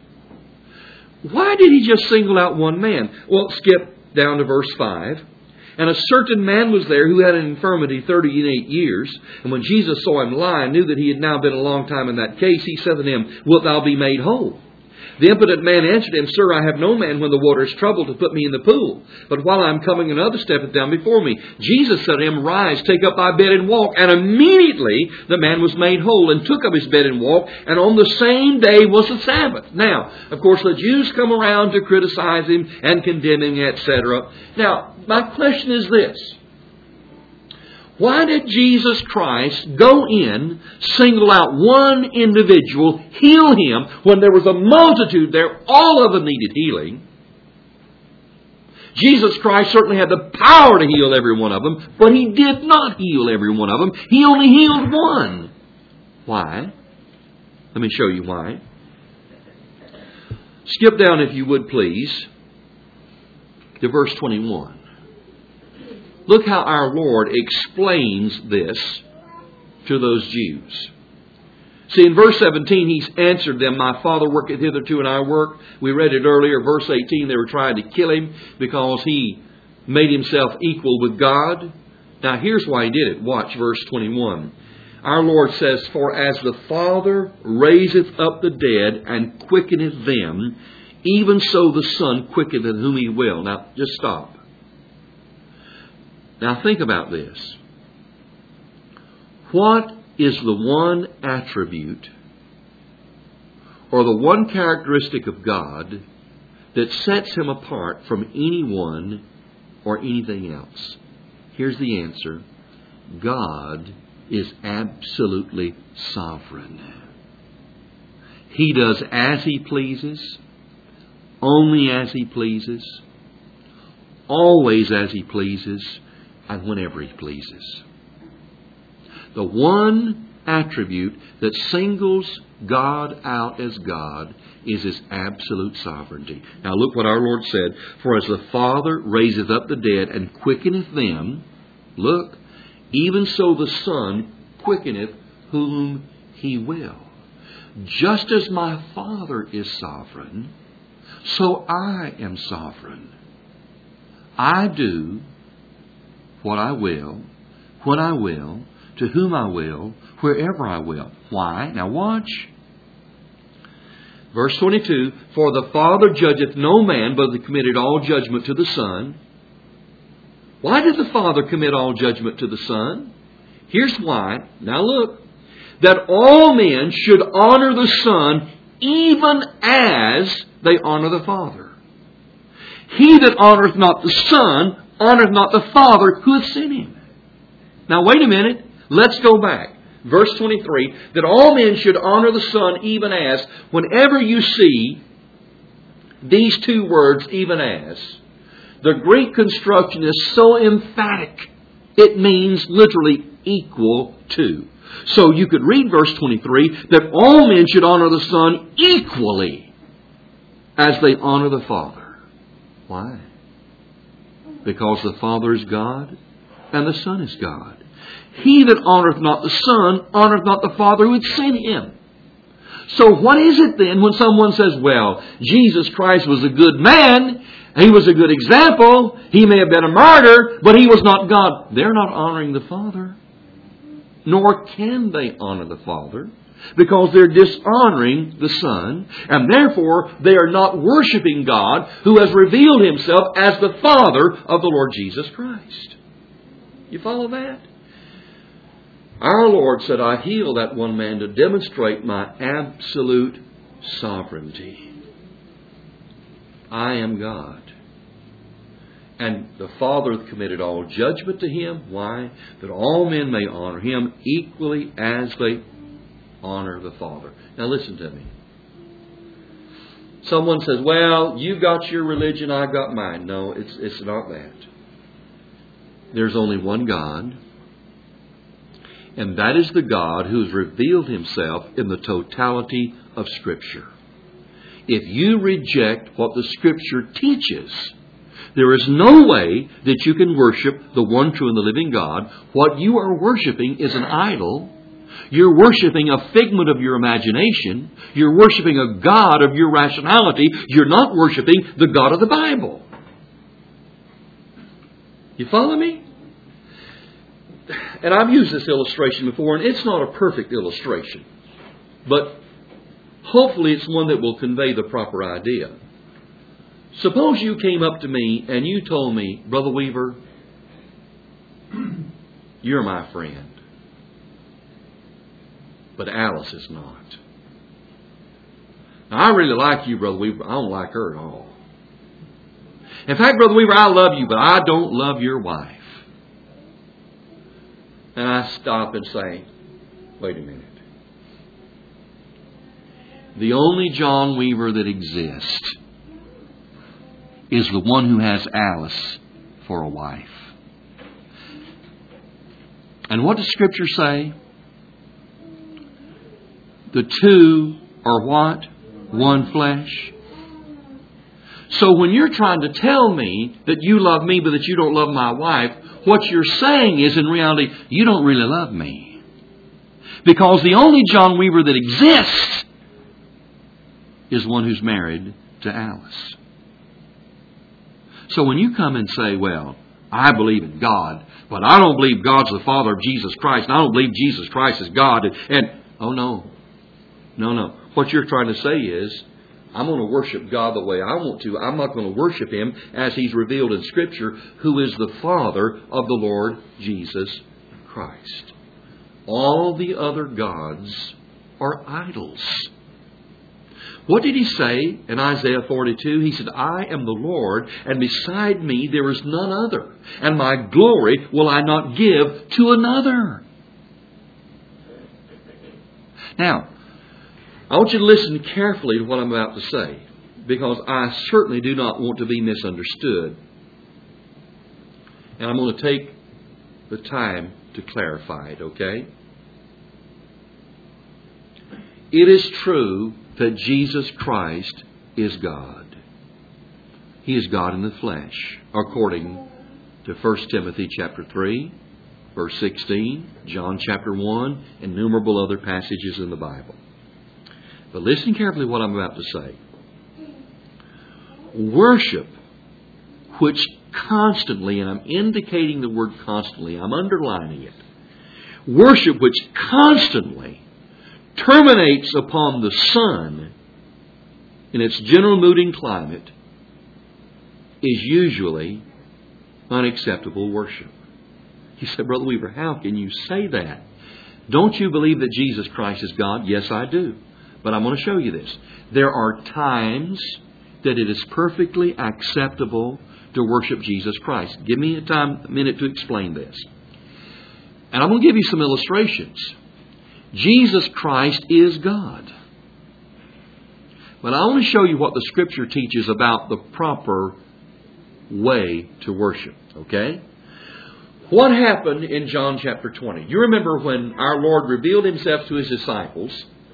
Speaker 1: Why did He just single out one man? Well, skip down to verse five. And a certain man was there who had an infirmity thirty and eight years. And when Jesus saw him lie and knew that he had now been a long time in that case, he said to him, Wilt thou be made whole? The impotent man answered him, Sir, I have no man when the water is troubled to put me in the pool. But while I am coming, another steppeth down before me. Jesus said to him, Rise, take up thy bed and walk. And immediately the man was made whole and took up his bed and walked. And on the same day was the Sabbath. Now, of course, the Jews come around to criticize him and condemn him, et cetera. Now, my question is this. Why did Jesus Christ go in, single out one individual, heal him, when there was a multitude there, all of them needed healing? Jesus Christ certainly had the power to heal every one of them, but He did not heal every one of them. He only healed one. Why? Let me show you why. Skip down, if you would please, to verse twenty-one. Look how our Lord explains this to those Jews. See, in verse seventeen, He's answered them, My Father worketh hitherto, and I work. We read it earlier. Verse eighteen, they were trying to kill Him because He made Himself equal with God. Now, here's why He did it. Watch verse twenty-one. Our Lord says, For as the Father raiseth up the dead and quickeneth them, even so the Son quickeneth whom He will. Now, just stop. Now think about this. What is the one attribute or the one characteristic of God that sets Him apart from anyone or anything else? Here's the answer. God is absolutely sovereign. He does as He pleases, only as He pleases, always as He pleases, and whenever He pleases. The one attribute that singles God out as God is His absolute sovereignty. Now look what our Lord said. For as the Father raiseth up the dead and quickeneth them, look, even so the Son quickeneth whom He will. Just as my Father is sovereign, so I am sovereign. I do what I will, when I will, to whom I will, wherever I will. Why? Now watch. Verse twenty-two, For the Father judgeth no man, but hath committed all judgment to the Son. Why did the Father commit all judgment to the Son? Here's why. Now look. That all men should honor the Son even as they honor the Father. He that honoreth not the Son honoreth not the Father who hath sent Him. Now wait a minute. Let's go back. Verse twenty-three. That all men should honor the Son even as. Whenever you see these two words, even as, the Greek construction is so emphatic. It means literally equal to. So you could read verse twenty-three. That all men should honor the Son equally as they honor the Father. Why? Because the Father is God and the Son is God. He that honoreth not the Son honoreth not the Father who hath sent Him. So what is it then when someone says, well, Jesus Christ was a good man, He was a good example, He may have been a martyr, but He was not God. They're not honoring the Father. Nor can they honor the Father, because they're dishonoring the Son, and therefore they are not worshiping God who has revealed Himself as the Father of the Lord Jesus Christ. You follow that? Our Lord said, I healed that one man to demonstrate my absolute sovereignty. I am God. And the Father hath committed all judgment to Him. Why? That all men may honor Him equally as they honor the Father. Now listen to me. Someone says, well, you've got your religion, I've got mine. No, it's, it's not that. There's only one God. And that is the God who has revealed Himself in the totality of Scripture. If you reject what the Scripture teaches, there is no way that you can worship the one true and the living God. What you are worshiping is an idol. You're worshiping a figment of your imagination. You're worshiping a God of your rationality. You're not worshiping the God of the Bible. You follow me? And I've used this illustration before, and it's not a perfect illustration. But hopefully it's one that will convey the proper idea. Suppose you came up to me and you told me, Brother Weaver, you're my friend. But Alice is not. Now, I really like you, Brother Weaver, but I don't like her at all. In fact, Brother Weaver, I love you, but I don't love your wife. And I stop and say, wait a minute. The only John Weaver that exists is the one who has Alice for a wife. And what does Scripture say? The two are what? One flesh. So when you're trying to tell me that you love me but that you don't love my wife, what you're saying is in reality, you don't really love me. Because the only John Weaver that exists is one who's married to Alice. So when you come and say, well, I believe in God, but I don't believe God's the Father of Jesus Christ, and I don't believe Jesus Christ is God, and, and oh no, no, no. What you're trying to say is, I'm going to worship God the way I want to. I'm not going to worship Him as He's revealed in Scripture, who is the Father of the Lord Jesus Christ. All the other gods are idols. What did He say in Isaiah forty-two? He said, I am the Lord, and beside me there is none other. And my glory will I not give to another. Now, I want you to listen carefully to what I'm about to say, because I certainly do not want to be misunderstood. And I'm going to take the time to clarify it, okay? It is true that Jesus Christ is God. He is God in the flesh, according to First Timothy chapter three, verse sixteen, John chapter one, and innumerable other passages in the Bible. But listen carefully to what I'm about to say. Worship, which constantly, and I'm indicating the word constantly, I'm underlining it. Worship which constantly terminates upon the Son in its general mood and climate is usually unacceptable worship. He said, Brother Weaver, how can you say that? Don't you believe that Jesus Christ is God? Yes, I do. But I'm going to show you this. There are times that it is perfectly acceptable to worship Jesus Christ. Give me a time, a minute to explain this. And I'm going to give you some illustrations. Jesus Christ is God. But I want to show you what the Scripture teaches about the proper way to worship. Okay? What happened in John chapter twenty? You remember when our Lord revealed Himself to His disciples,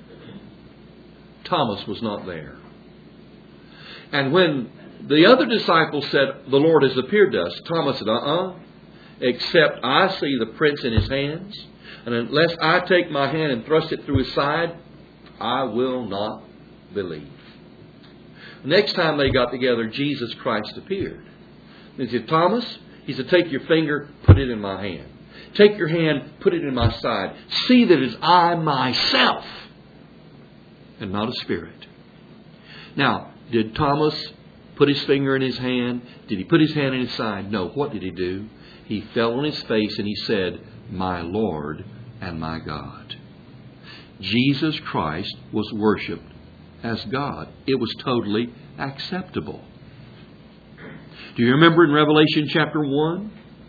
Speaker 1: Thomas was not there. And when the other disciples said, the Lord has appeared to us, Thomas said, uh-uh, except I see the prints in His hands, and unless I take my hand and thrust it through His side, I will not believe. Next time they got together, Jesus Christ appeared. He said, Thomas, He said, take your finger, put it in my hand. Take your hand, put it in my side. See that it is I myself, and not a spirit. Now, did Thomas put his finger in his hand? Did he put his hand in his side? No. What did he do? He fell on his face and he said, my Lord and my God. Jesus Christ was worshipped as God. It was totally acceptable. Do you remember in Revelation chapter one?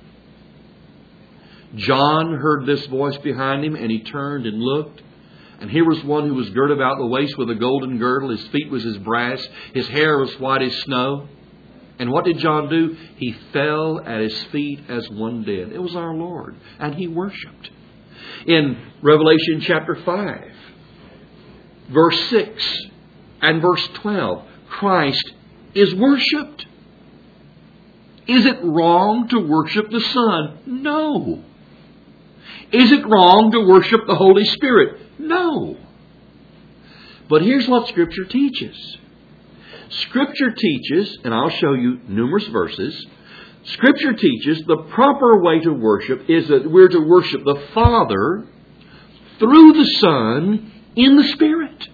Speaker 1: John heard this voice behind him and he turned and looked. And here was one who was girt about the waist with a golden girdle. His feet was as brass. His hair was white as snow. And what did John do? He fell at His feet as one dead. It was our Lord. And he worshipped. In Revelation chapter five, verse six and verse twelve, Christ is worshipped. Is it wrong to worship the Son? No. Is it wrong to worship the Holy Spirit? No. But here's what Scripture teaches. Scripture teaches, and I'll show you numerous verses, Scripture teaches the proper way to worship is that we're to worship the Father through the Son in the Spirit.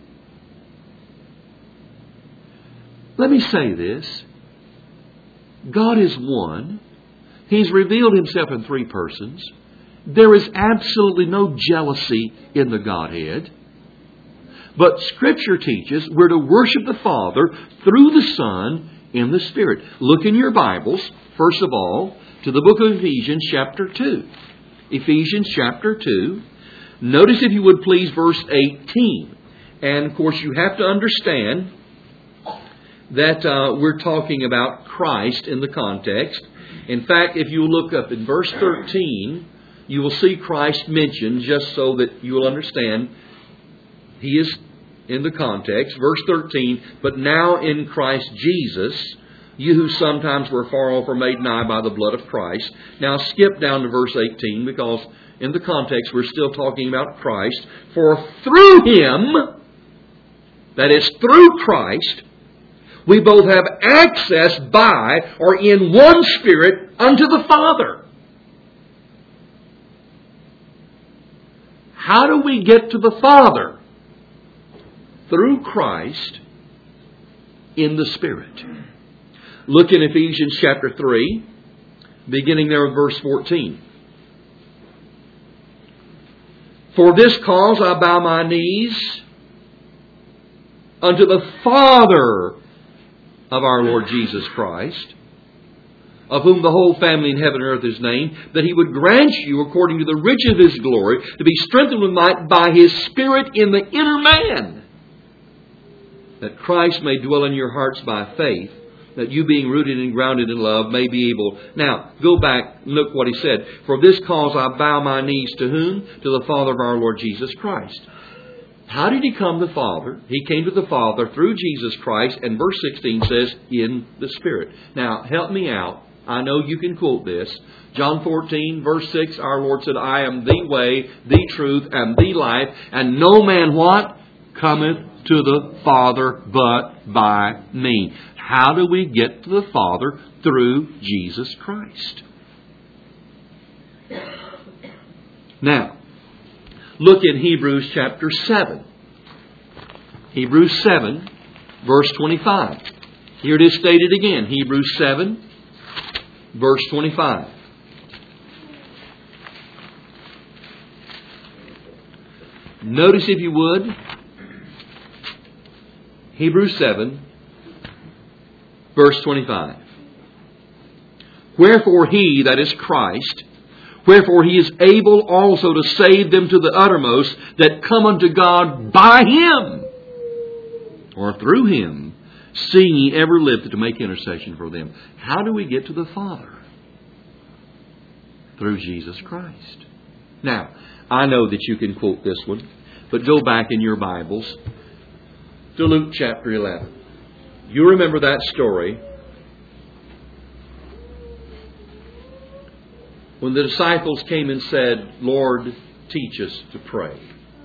Speaker 1: Let me say this. God is one. He's revealed Himself in three persons. There is absolutely no jealousy in the Godhead. But Scripture teaches we're to worship the Father through the Son in the Spirit. Look in your Bibles, first of all, to the book of Ephesians chapter two. Ephesians chapter two. Notice, if you would please, verse eighteen. And of course you have to understand that uh, we're talking about Christ in the context. In fact, if you look up in verse thirteen, you will see Christ mentioned, just so that you will understand He is in the context. Verse thirteen, but now in Christ Jesus, you who sometimes were far off are made nigh by the blood of Christ. Now skip down to verse eighteen, because in the context we're still talking about Christ. For through Him, that is through Christ, we both have access by or in one Spirit unto the Father. How do we get to the Father? Through Christ in the Spirit. Look in Ephesians chapter three, beginning there with verse fourteen. For this cause I bow my knees unto the Father of our Lord Jesus Christ, of whom the whole family in heaven and earth is named, that He would grant you, according to the riches of His glory, to be strengthened with might by His Spirit in the inner man, that Christ may dwell in your hearts by faith, that you, being rooted and grounded in love, may be able... Now, go back and look what he said. For this cause I bow my knees to whom? To the Father of our Lord Jesus Christ. How did He come the Father? He came to the Father through Jesus Christ, and verse sixteen says, in the Spirit. Now, help me out. I know you can quote this. John fourteen, verse six, our Lord said, I am the way, the truth, and the life, and no man what? Cometh to the Father but by me. How do we get to the Father? Through Jesus Christ. Now, look in Hebrews chapter seven. Hebrews seven, verse twenty-five. Here it is stated again. Hebrews seven, verse twenty-five. Notice, if you would, Hebrews seven, verse twenty-five. Wherefore He, that is Christ, wherefore He is able also to save them to the uttermost that come unto God by Him, or through Him, seeing He ever lived to make intercession for them. How do we get to the Father? Through Jesus Christ. Now, I know that you can quote this one, but go back in your Bibles to Luke chapter eleven. You remember that story when the disciples came and said, Lord, teach us to pray.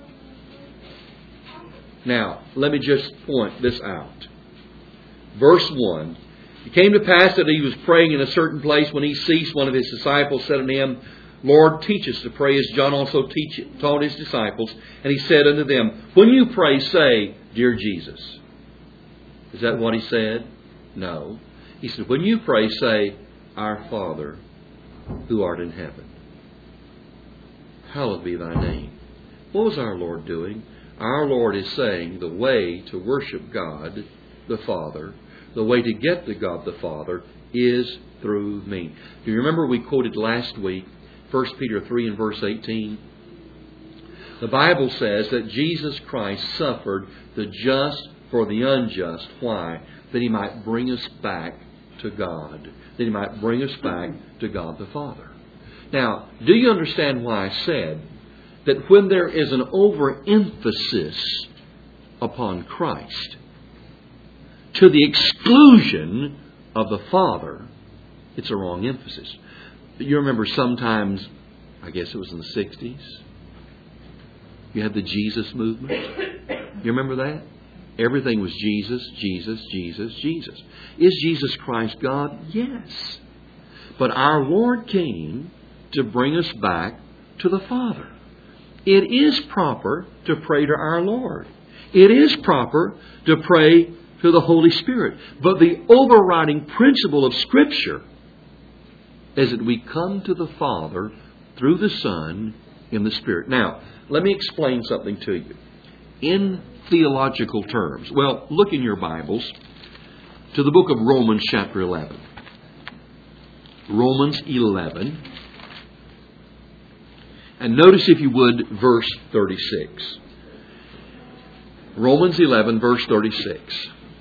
Speaker 1: Now, let me just point this out. Verse one. It came to pass that He was praying in a certain place. When He ceased, one of His disciples said unto Him, Lord, teach us to pray, as John also teach, taught his disciples. And He said unto them, when you pray, say, Dear Jesus. Is that what He said? No. He said, when you pray, say, Our Father, who art in heaven. Hallowed be Thy name. What was our Lord doing? Our Lord is saying the way to worship God the Father, the way to get to God the Father, is through me. Do you remember we quoted last week First Peter three and verse eighteen? The Bible says that Jesus Christ suffered the just for the unjust. Why? That He might bring us back to God. That He might bring us back to God the Father. Now, do you understand why I said that when there is an overemphasis upon Christ to the exclusion of the Father, it's a wrong emphasis? You remember sometimes, I guess it was in the sixties, you had the Jesus movement. You remember that? Everything was Jesus, Jesus, Jesus, Jesus. Is Jesus Christ God? Yes. But our Lord came to bring us back to the Father. It is proper to pray to our Lord. It is proper to pray to the Holy Spirit. But the overriding principle of Scripture is that we come to the Father through the Son in the Spirit. Now, let me explain something to you. In theological terms, well, look in your Bibles to the book of Romans chapter eleven. Romans eleven. And notice, if you would, verse thirty-six. Romans eleven, verse thirty-six.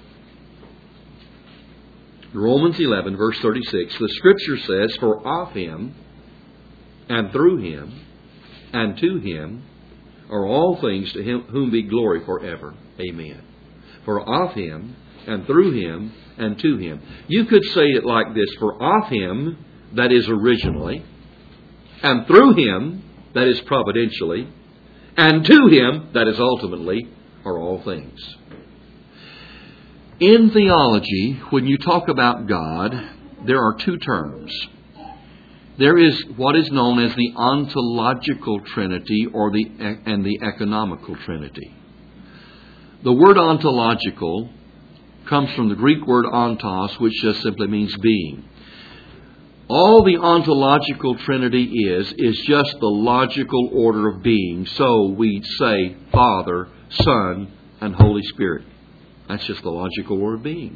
Speaker 1: Romans eleven, verse thirty-six. The Scripture says, "For of Him, and through Him, and to Him, are all things, to Him whom be glory forever. Amen." For of Him, and through Him, and to Him. You could say it like this: for of Him, that is originally, and through Him, that is providentially, and to Him, that is ultimately, are all things. In theology, when you talk about God, there are two terms. There is what is known as the ontological Trinity or the and the economical Trinity. The word ontological comes from the Greek word ontos, which just simply means being. All the ontological Trinity is, is just the logical order of being. So we say Father, Son, and Holy Spirit. That's just the logical order of being.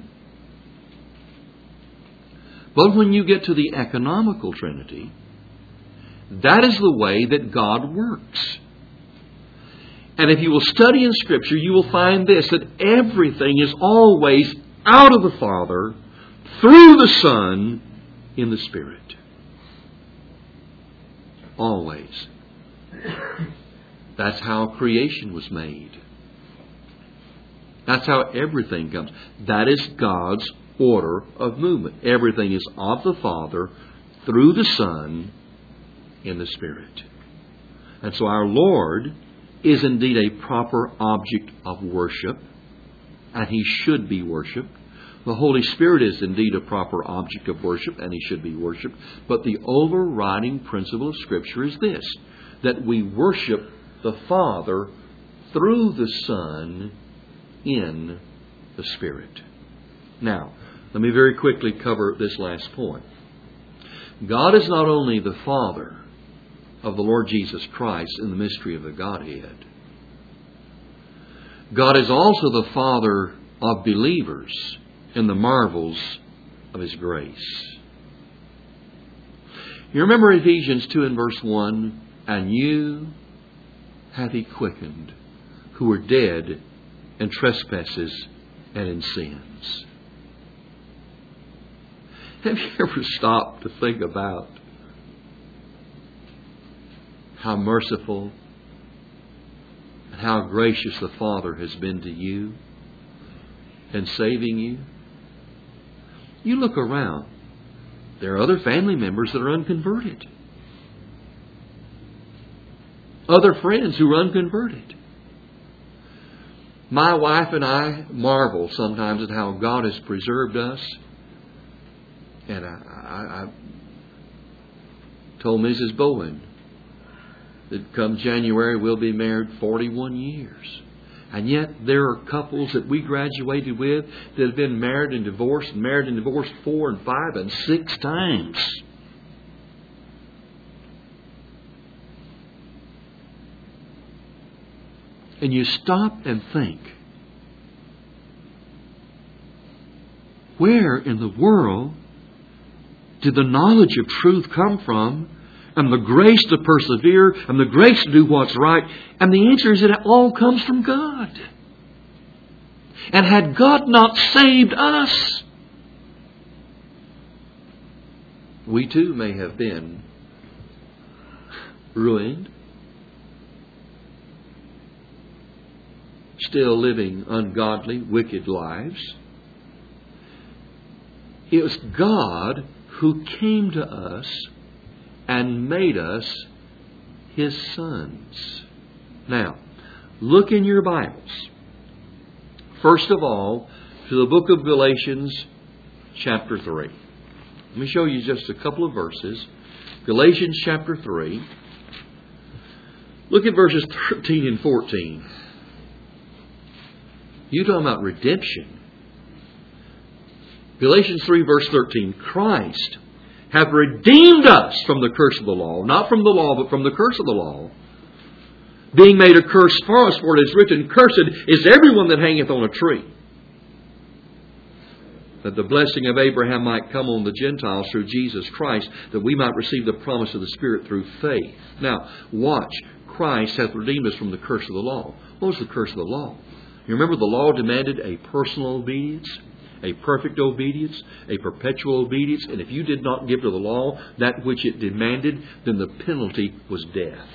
Speaker 1: But when you get to the economical Trinity, that is the way that God works. And if you will study in Scripture, you will find this, that everything is always out of the Father, through the Son, in the Spirit. Always. That's how creation was made. That's how everything comes. That is God's order of movement. Everything is of the Father, through the Son, in the Spirit. And so our Lord is indeed a proper object of worship, and He should be worshipped. The Holy Spirit is indeed a proper object of worship, and He should be worshipped. But the overriding principle of Scripture is this, that we worship the Father through the Son in the Spirit. Now, let me very quickly cover this last point. God is not only the Father of the Lord Jesus Christ in the mystery of the Godhead. God is also the Father of believers in the marvels of His grace. You remember Ephesians two and verse one, "And you hath He quickened, who were dead in trespasses and in sins." Have you ever stopped to think about how merciful and how gracious the Father has been to you in saving you? You look around. There are other family members that are unconverted. Other friends who are unconverted. My wife and I marvel sometimes at how God has preserved us. And I, I, I told Missus Bowen that come January we'll be married forty-one years. And yet there are couples that we graduated with that have been married and divorced, and married and divorced four and five and six times. And you stop and think, where in the world did the knowledge of truth come from, and the grace to persevere, and the grace to do what's right? And the answer is that it all comes from God. And had God not saved us, we too may have been ruined, still living ungodly, wicked lives. It was God who came to us and made us His sons. Now, look in your Bibles. First of all, to the book of Galatians, chapter three. Let me show you just a couple of verses. Galatians chapter three. Look at verses thirteen and fourteen. You're talking about redemption. Galatians three verse thirteen. Christ hath redeemed us from the curse of the law. Not from the law, but from the curse of the law. Being made a curse for us, for it is written, Cursed is everyone that hangeth on a tree. That the blessing of Abraham might come on the Gentiles through Jesus Christ, that we might receive the promise of the Spirit through faith. Now, watch. Christ hath redeemed us from the curse of the law. What was the curse of the law? You remember the law demanded a personal obedience, a perfect obedience, a perpetual obedience. And if you did not give to the law that which it demanded, then the penalty was death.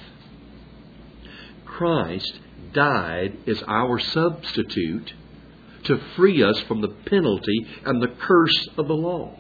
Speaker 1: Christ died as our substitute to free us from the penalty and the curse of the law.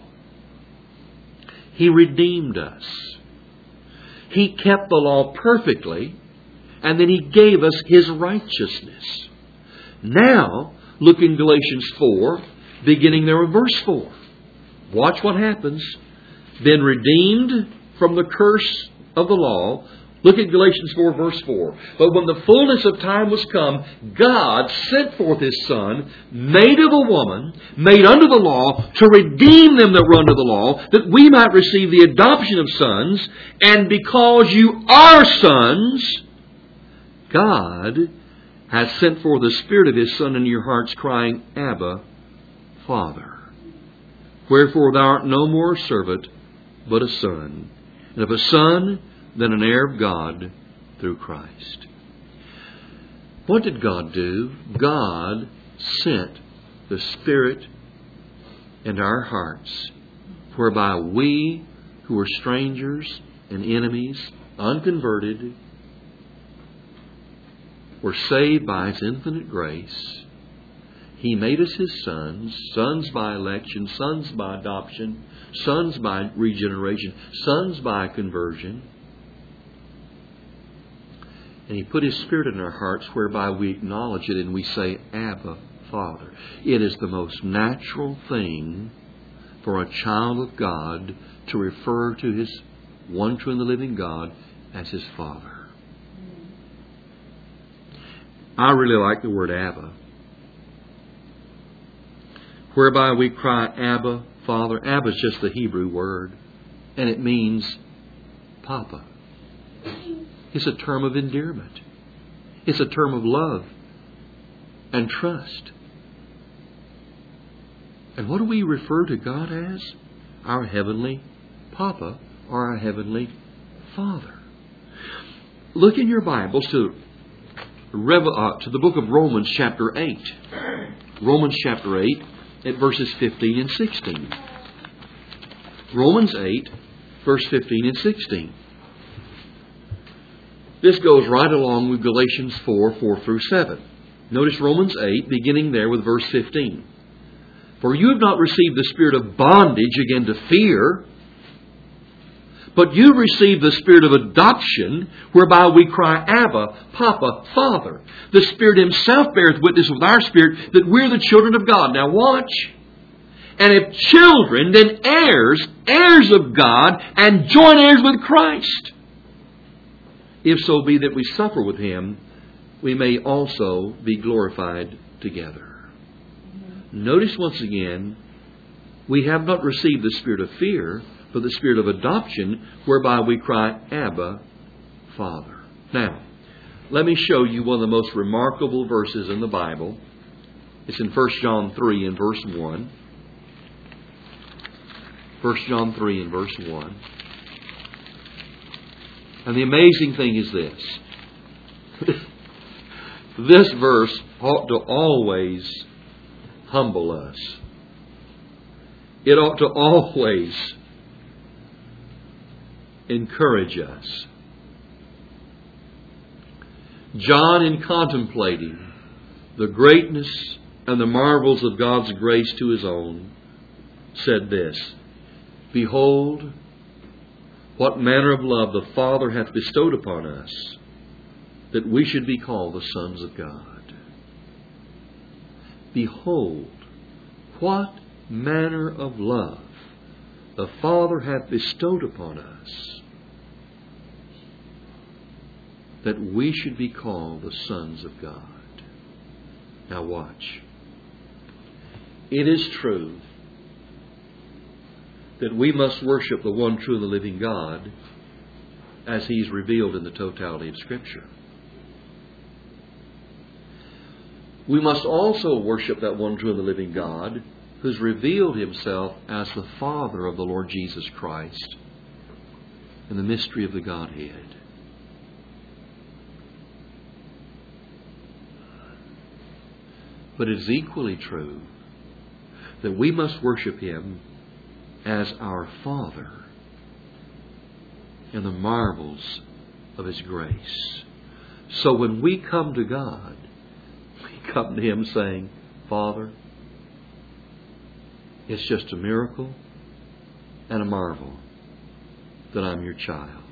Speaker 1: He redeemed us. He kept the law perfectly, and then He gave us His righteousness. Now, look in Galatians four, beginning there in verse four. Watch what happens. Been redeemed from the curse of the law. Look at Galatians four, verse four. But when the fullness of time was come, God sent forth His Son, made of a woman, made under the law, to redeem them that were under the law, that we might receive the adoption of sons. And because you are sons, God has sent forth the Spirit of His Son into your hearts, crying, Abba, Father. Wherefore thou art no more a servant, but a son. And if a son, then an heir of God through Christ. What did God do? God sent the Spirit into our hearts, whereby we, who were strangers and enemies, unconverted, were saved by His infinite grace. He made us His sons, sons by election, sons by adoption, sons by regeneration, sons by conversion. And He put His Spirit in our hearts, whereby we acknowledge it and we say, Abba, Father. It is the most natural thing for a child of God to refer to his one true and the living God as his Father. I really like the word Abba. Whereby we cry, Abba, Father. Abba is just the Hebrew word, and it means Papa. It's a term of endearment. It's a term of love and trust. And what do we refer to God as? Our Heavenly Papa or our Heavenly Father. Look in your Bibles to, uh, to the book of Romans chapter eight. Romans chapter eight at verses fifteen and sixteen. Romans eight, verse fifteen and sixteen. This goes right along with Galatians four, four through seven. Notice Romans eight, beginning there with verse fifteen. For you have not received the spirit of bondage again to fear, but you received the spirit of adoption, whereby we cry, Abba, Papa, Father. The Spirit Himself beareth witness with our spirit that we're the children of God. Now watch. And if children, then heirs, heirs of God, and joint heirs with Christ. If so be that we suffer with Him, we may also be glorified together. Notice once again, we have not received the spirit of fear, but the spirit of adoption, whereby we cry, Abba, Father. Now, let me show you one of the most remarkable verses in the Bible. It's in First John three and verse one. First John three and verse one. And the amazing thing is this. This verse ought to always humble us. It ought to always encourage us. John, in contemplating the greatness and the marvels of God's grace to his own, said this, Behold, what manner of love the Father hath bestowed upon us, that we should be called the sons of God. Behold, what manner of love the Father hath bestowed upon us, that we should be called the sons of God. Now watch. It is true that we must worship the one true and the living God as He's revealed in the totality of Scripture. We must also worship that one true and the living God who's revealed Himself as the Father of the Lord Jesus Christ in the mystery of the Godhead. But it is equally true that we must worship Him as our Father in the marvels of His grace. So when we come to God, we come to Him saying, Father, it's just a miracle and a marvel that I'm your child.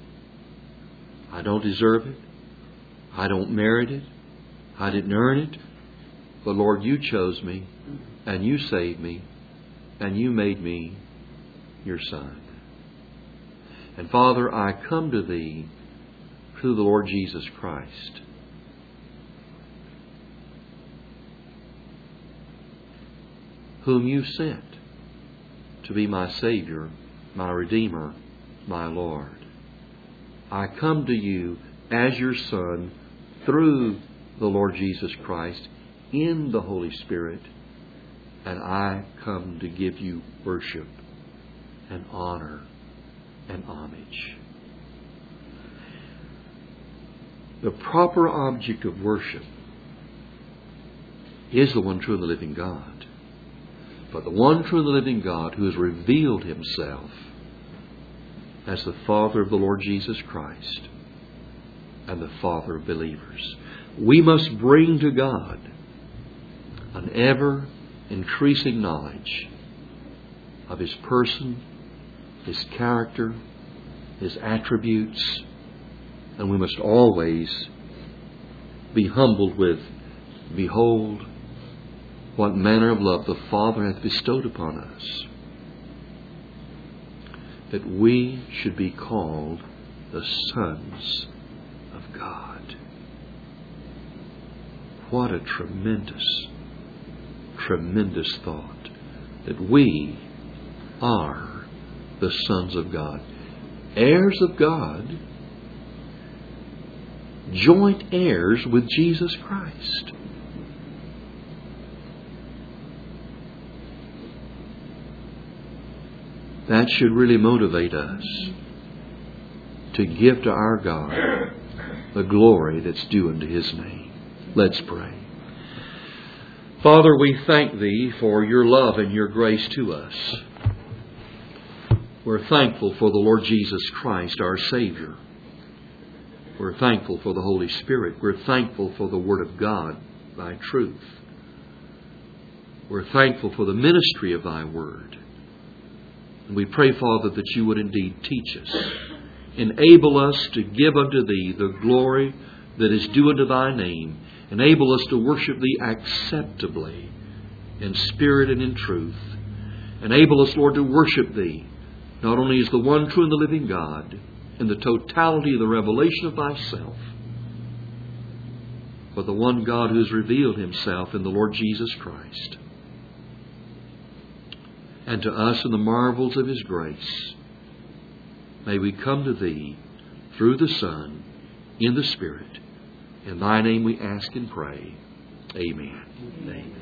Speaker 1: I don't deserve it. I don't merit it. I didn't earn it. But Lord, You chose me, and You saved me, and You made me Your Son. And Father, I come to Thee through the Lord Jesus Christ. Whom You sent to be my Savior, my Redeemer, my Lord. I come to You as Your Son through the Lord Jesus Christ in the Holy Spirit, and I come to give You worship and honor and homage. The proper object of worship is the one true and the living God. But the one true and the living God who has revealed Himself as the Father of the Lord Jesus Christ and the Father of believers. We must bring to God an ever increasing knowledge of His person, His character, His attributes, and we must always be humbled with, behold, what manner of love the Father hath bestowed upon us, that we should be called the sons of God. What a tremendous, tremendous thought, that we are the sons of God, heirs of God, joint heirs with Jesus Christ. That should really motivate us to give to our God the glory that's due unto His name. Let's pray. Father, we thank Thee for Your love and Your grace to us. We're thankful for the Lord Jesus Christ, our Savior. We're thankful for the Holy Spirit. We're thankful for the Word of God, Thy truth. We're thankful for the ministry of Thy Word. And we pray, Father, that You would indeed teach us. Enable us to give unto Thee the glory that is due unto Thy name. Enable us to worship Thee acceptably in spirit and in truth. Enable us, Lord, to worship Thee not only as the one true and the living God in the totality of the revelation of Thyself, but the one God who has revealed Himself in the Lord Jesus Christ. And to us in the marvels of His grace, may we come to Thee through the Son, in the Spirit. In Thy name we ask and pray. Amen. Amen.